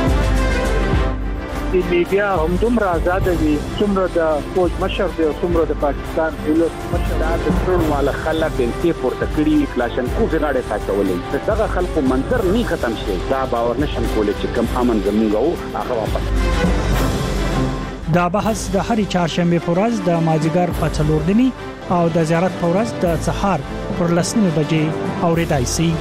د میډیا هم دومره آزاد دي څومره د فوج مشر دی او څومره د پاکستان دولت مشر د ټول مال خلک د پورته کړي کلاشن کو غاړه ساتولې دغه خلکو منظر نه ختم شي دا باور نشم کولای چې کم امن زموږ او هغه واپس. دا بحث د هرې چهارشنبه په ورځ د مازیګر په څلور نیمي او د زیارت په ورځ د سهار پر لسنیمه بجې اوریدای شي.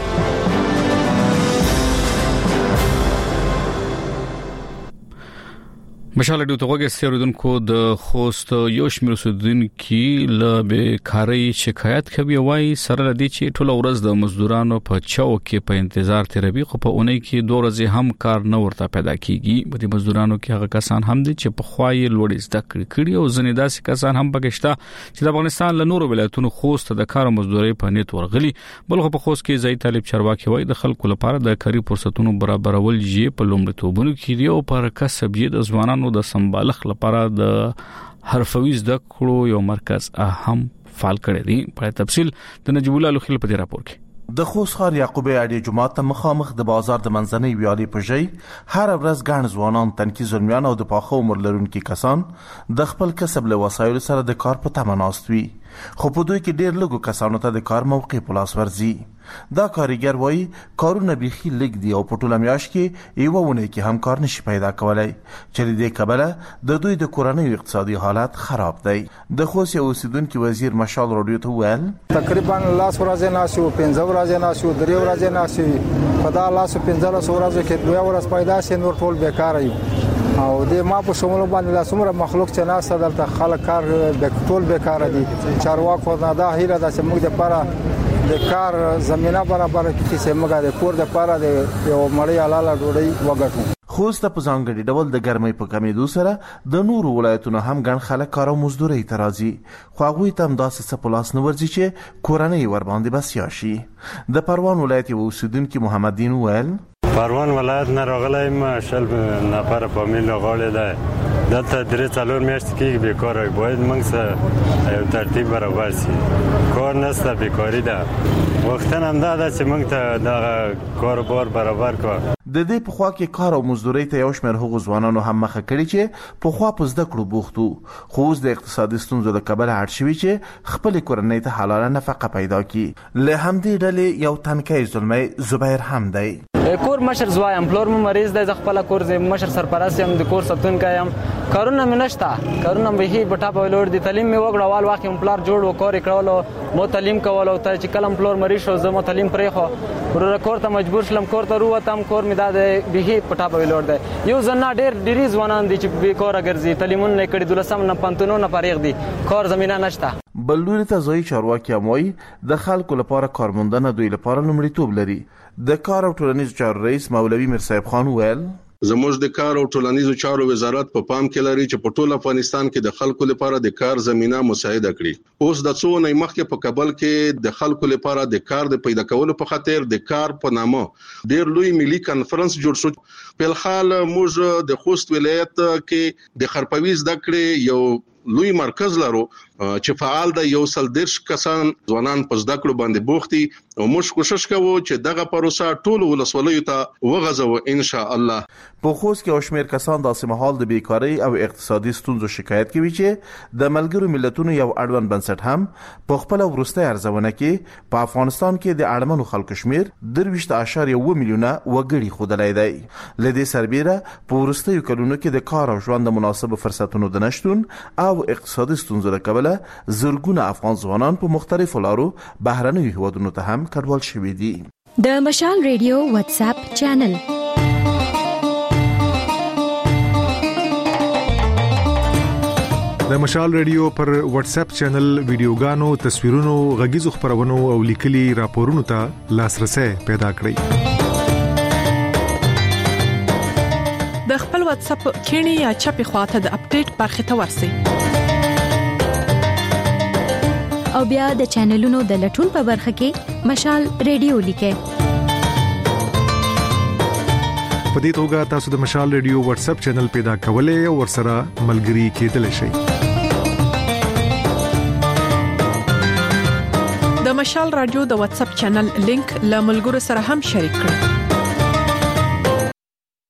مشال ډیو توګه سیرودونکو د خوست یو شمیر سودونکو له بیکاری شکایت کوي وای سره لدی چې ټول ورځ د مزدورانو په چاو کې په انتظار تیربي خو په اونۍ کې دوه ورځې هم کار نه ورته پیدا کیږي. په دې مزدورانو کې هغه کسان هم دي چې په خوای لوړ زده کړې کړي او ځنې داسې کسان هم پکښتا چې د افغانستان له نورو ولایتونو خوست د کار مزدوري په نیت ورغلي. بلخو په خوست کې ځای طالب چرواکي وای د خلکو لپاره د کاري فرصتونو برابرول یې په لومړیتوبونو کې دی او پر کسب یې د ځوانانو د سمبالښ لپاره د حرفوي زده کړو یو مرکز اهم فعال کړی دی. په تفصیل د نجیب الله لوخیل په دې راپور کې د خوست ښار یعقوب علی جمعه ته مخامخ د بازار د منځنۍ ویالې په ژۍ هر ورځ ګڼ ځوانان تنکي زلمیان او د پاخه عمر لرونکي کسان د خپل کسب له وسایلو سره د کار په تمه ناست وي خو په دوی کې ډېر لږو کسانو ته د کار موقع په لاس ورځي. دا کاریګر وایي کارونه بیخي لږ دي او په ټوله میاشت کې یوه اونۍ کې هم کار نشي پیدا کولی چې له دې کبله د دوی د کورنیو اقتصادي حالت خراب دی. د خوست یو اوسیدونکي وزیر مشال راډیو ته وویل تقریبا لاس ورځې ناست یو پنځه ورځې ناست یو درې ورځې ناست یو په دا لاسو پنځلس ورځو کې دوه ورځ پیدا شي نور ټول بیکاره یو او د ما په شمول باندې لاسمره مخلوق چې ناست دلته خلک کار د ټول بیکاره دي. چارواکو نه دا هیله ده چې موږ د لپاره د کار زمينه برابر کړي چې موږ د کور د لپاره د یو مړی حلاله ډوډۍ وګټو. خوست په ځانګړي ډول د ګرمۍ په کمیدو سره د نورو ولایتونو هم ګڼ خلک کار او مزدوري ته راځي خو هغوی ته هم داسې څه په لاس نه ورځي چې کورنۍ ورباندې بسیا شي. د پروان ولایت یو اوسیدونکي محمد دین ویل پروان ولایت نه راغلی ما شل نفر فامیل غاړه ده دلته درې څلور میاشتې کېږي بیکاره باید موږ سره یو ترتیب برابر شي کار نشته بیکاري ده وختن هم دا ده چې موږ ته دغه کاروبار برابر کړو. د دې په خوا کې کار او مزدوري ته یو شمېر هغو ځوانانو هم مخه کړي چې په خوا په زده کړو بوخت وو خو اوس د اقتصادي ستونزو له کبله اړ شوي چې خپلې کورنۍ ته حلاله نفقه پیدا کړي. له همدې ډلې یو تنکی زلمی زبیر هم دی. کور مشر زوایم پلور مې مریض دی زه خپله کور زه مشر سرپرست یم د کور ساتونکی یم کارونه مې نشته کارونه مې هی بټا په لور دي تعلیم مې وکړه وال واخ یم پلار جوړ وکړ کړولو مو تعلیم کولو ته چې کلم پلور مریض شو زه مو تعلیم پرې خو ورور کور ته مجبور شلم کور ته وروتم کور مې دا به هی بټا په لور دی یو زنا ډېر ډېری ځوانان دي چې بیکاره ګرځي تعلیمونه نه کړي دولسم نه پنځونو نه فارغ دي کار زمينه نشته. بل لوري ته ځای چارواکي هم وایي د خلکو لپاره کارموندنه دوی لپاره لومړیتوب لري. د کار او ټولنیز چارو رئیس مولوي میر صاحب خان ویل زموږ د کار او ټولنیزو چارو وزارت په پام کې لري چې په ټول افغانستان کې د خلکو لپاره د کار زمينه مساعده کړي. اوس د څو نه مخکې په کابل کې د خلکو لپاره د کار د پیدا کولو په خاطر د کار په نامه ډېر لوی ملي کانفرنس جوړ شو. په الحال موږ د خوست ولایت کې د خرپوي زده کړې یو لوی مرکز لرو چې فعال د یو سل دیرش کسان ځوانان په زده کړو باندې بوختي او موږ کوشش کوو چې دغه پروسه ټول ولسوالیو ته وغځو ان شاء الله. په خوست کې اوشمیر کسان داسې مهال د بیکاری او اقتصادي ستونزو شکایت کوي چې د ملګرو ملتونو یو اړوند بنسټ هم په خپل ورسته ارزونه کې په افغانستان کې د اړمنو خلکو شمیر درویشت اعشاریه اووه میلیونه وګړي ښودلی دی. له دې سربیره په وروستیو کلونو کې د کار او ژوند د مناسبو فرصتونو د نشتون او اقتصادي ستونزو له کبله زرګونه افغان ځوانان په مختلفو لارو بهرنیو هیوادونو ته هم کډوال شوي دي. د مشال ریډیو واتس اپ چینل د مشال ریډیو پر واتس اپ چینل ویډیوګانو تصویرونو غږیزو خبرونو او لیکلي راپورونو ته لاسرسي پیدا کړئ. د خپل واتس اپ کینی یا چپی خواته د اپډیټ برخه ته ورسی او بیا د چینلونو د لټون په برخه کې مشال ریډیو لیکه. په دې توګه تاسو د مشال ریډیو واتس اپ چینل پیدا کولای او ورسره ملګري کېدلی شئ. د مشال رادیو د واتس اپ چینل لینک له ملګرو سره هم شریک کړئ.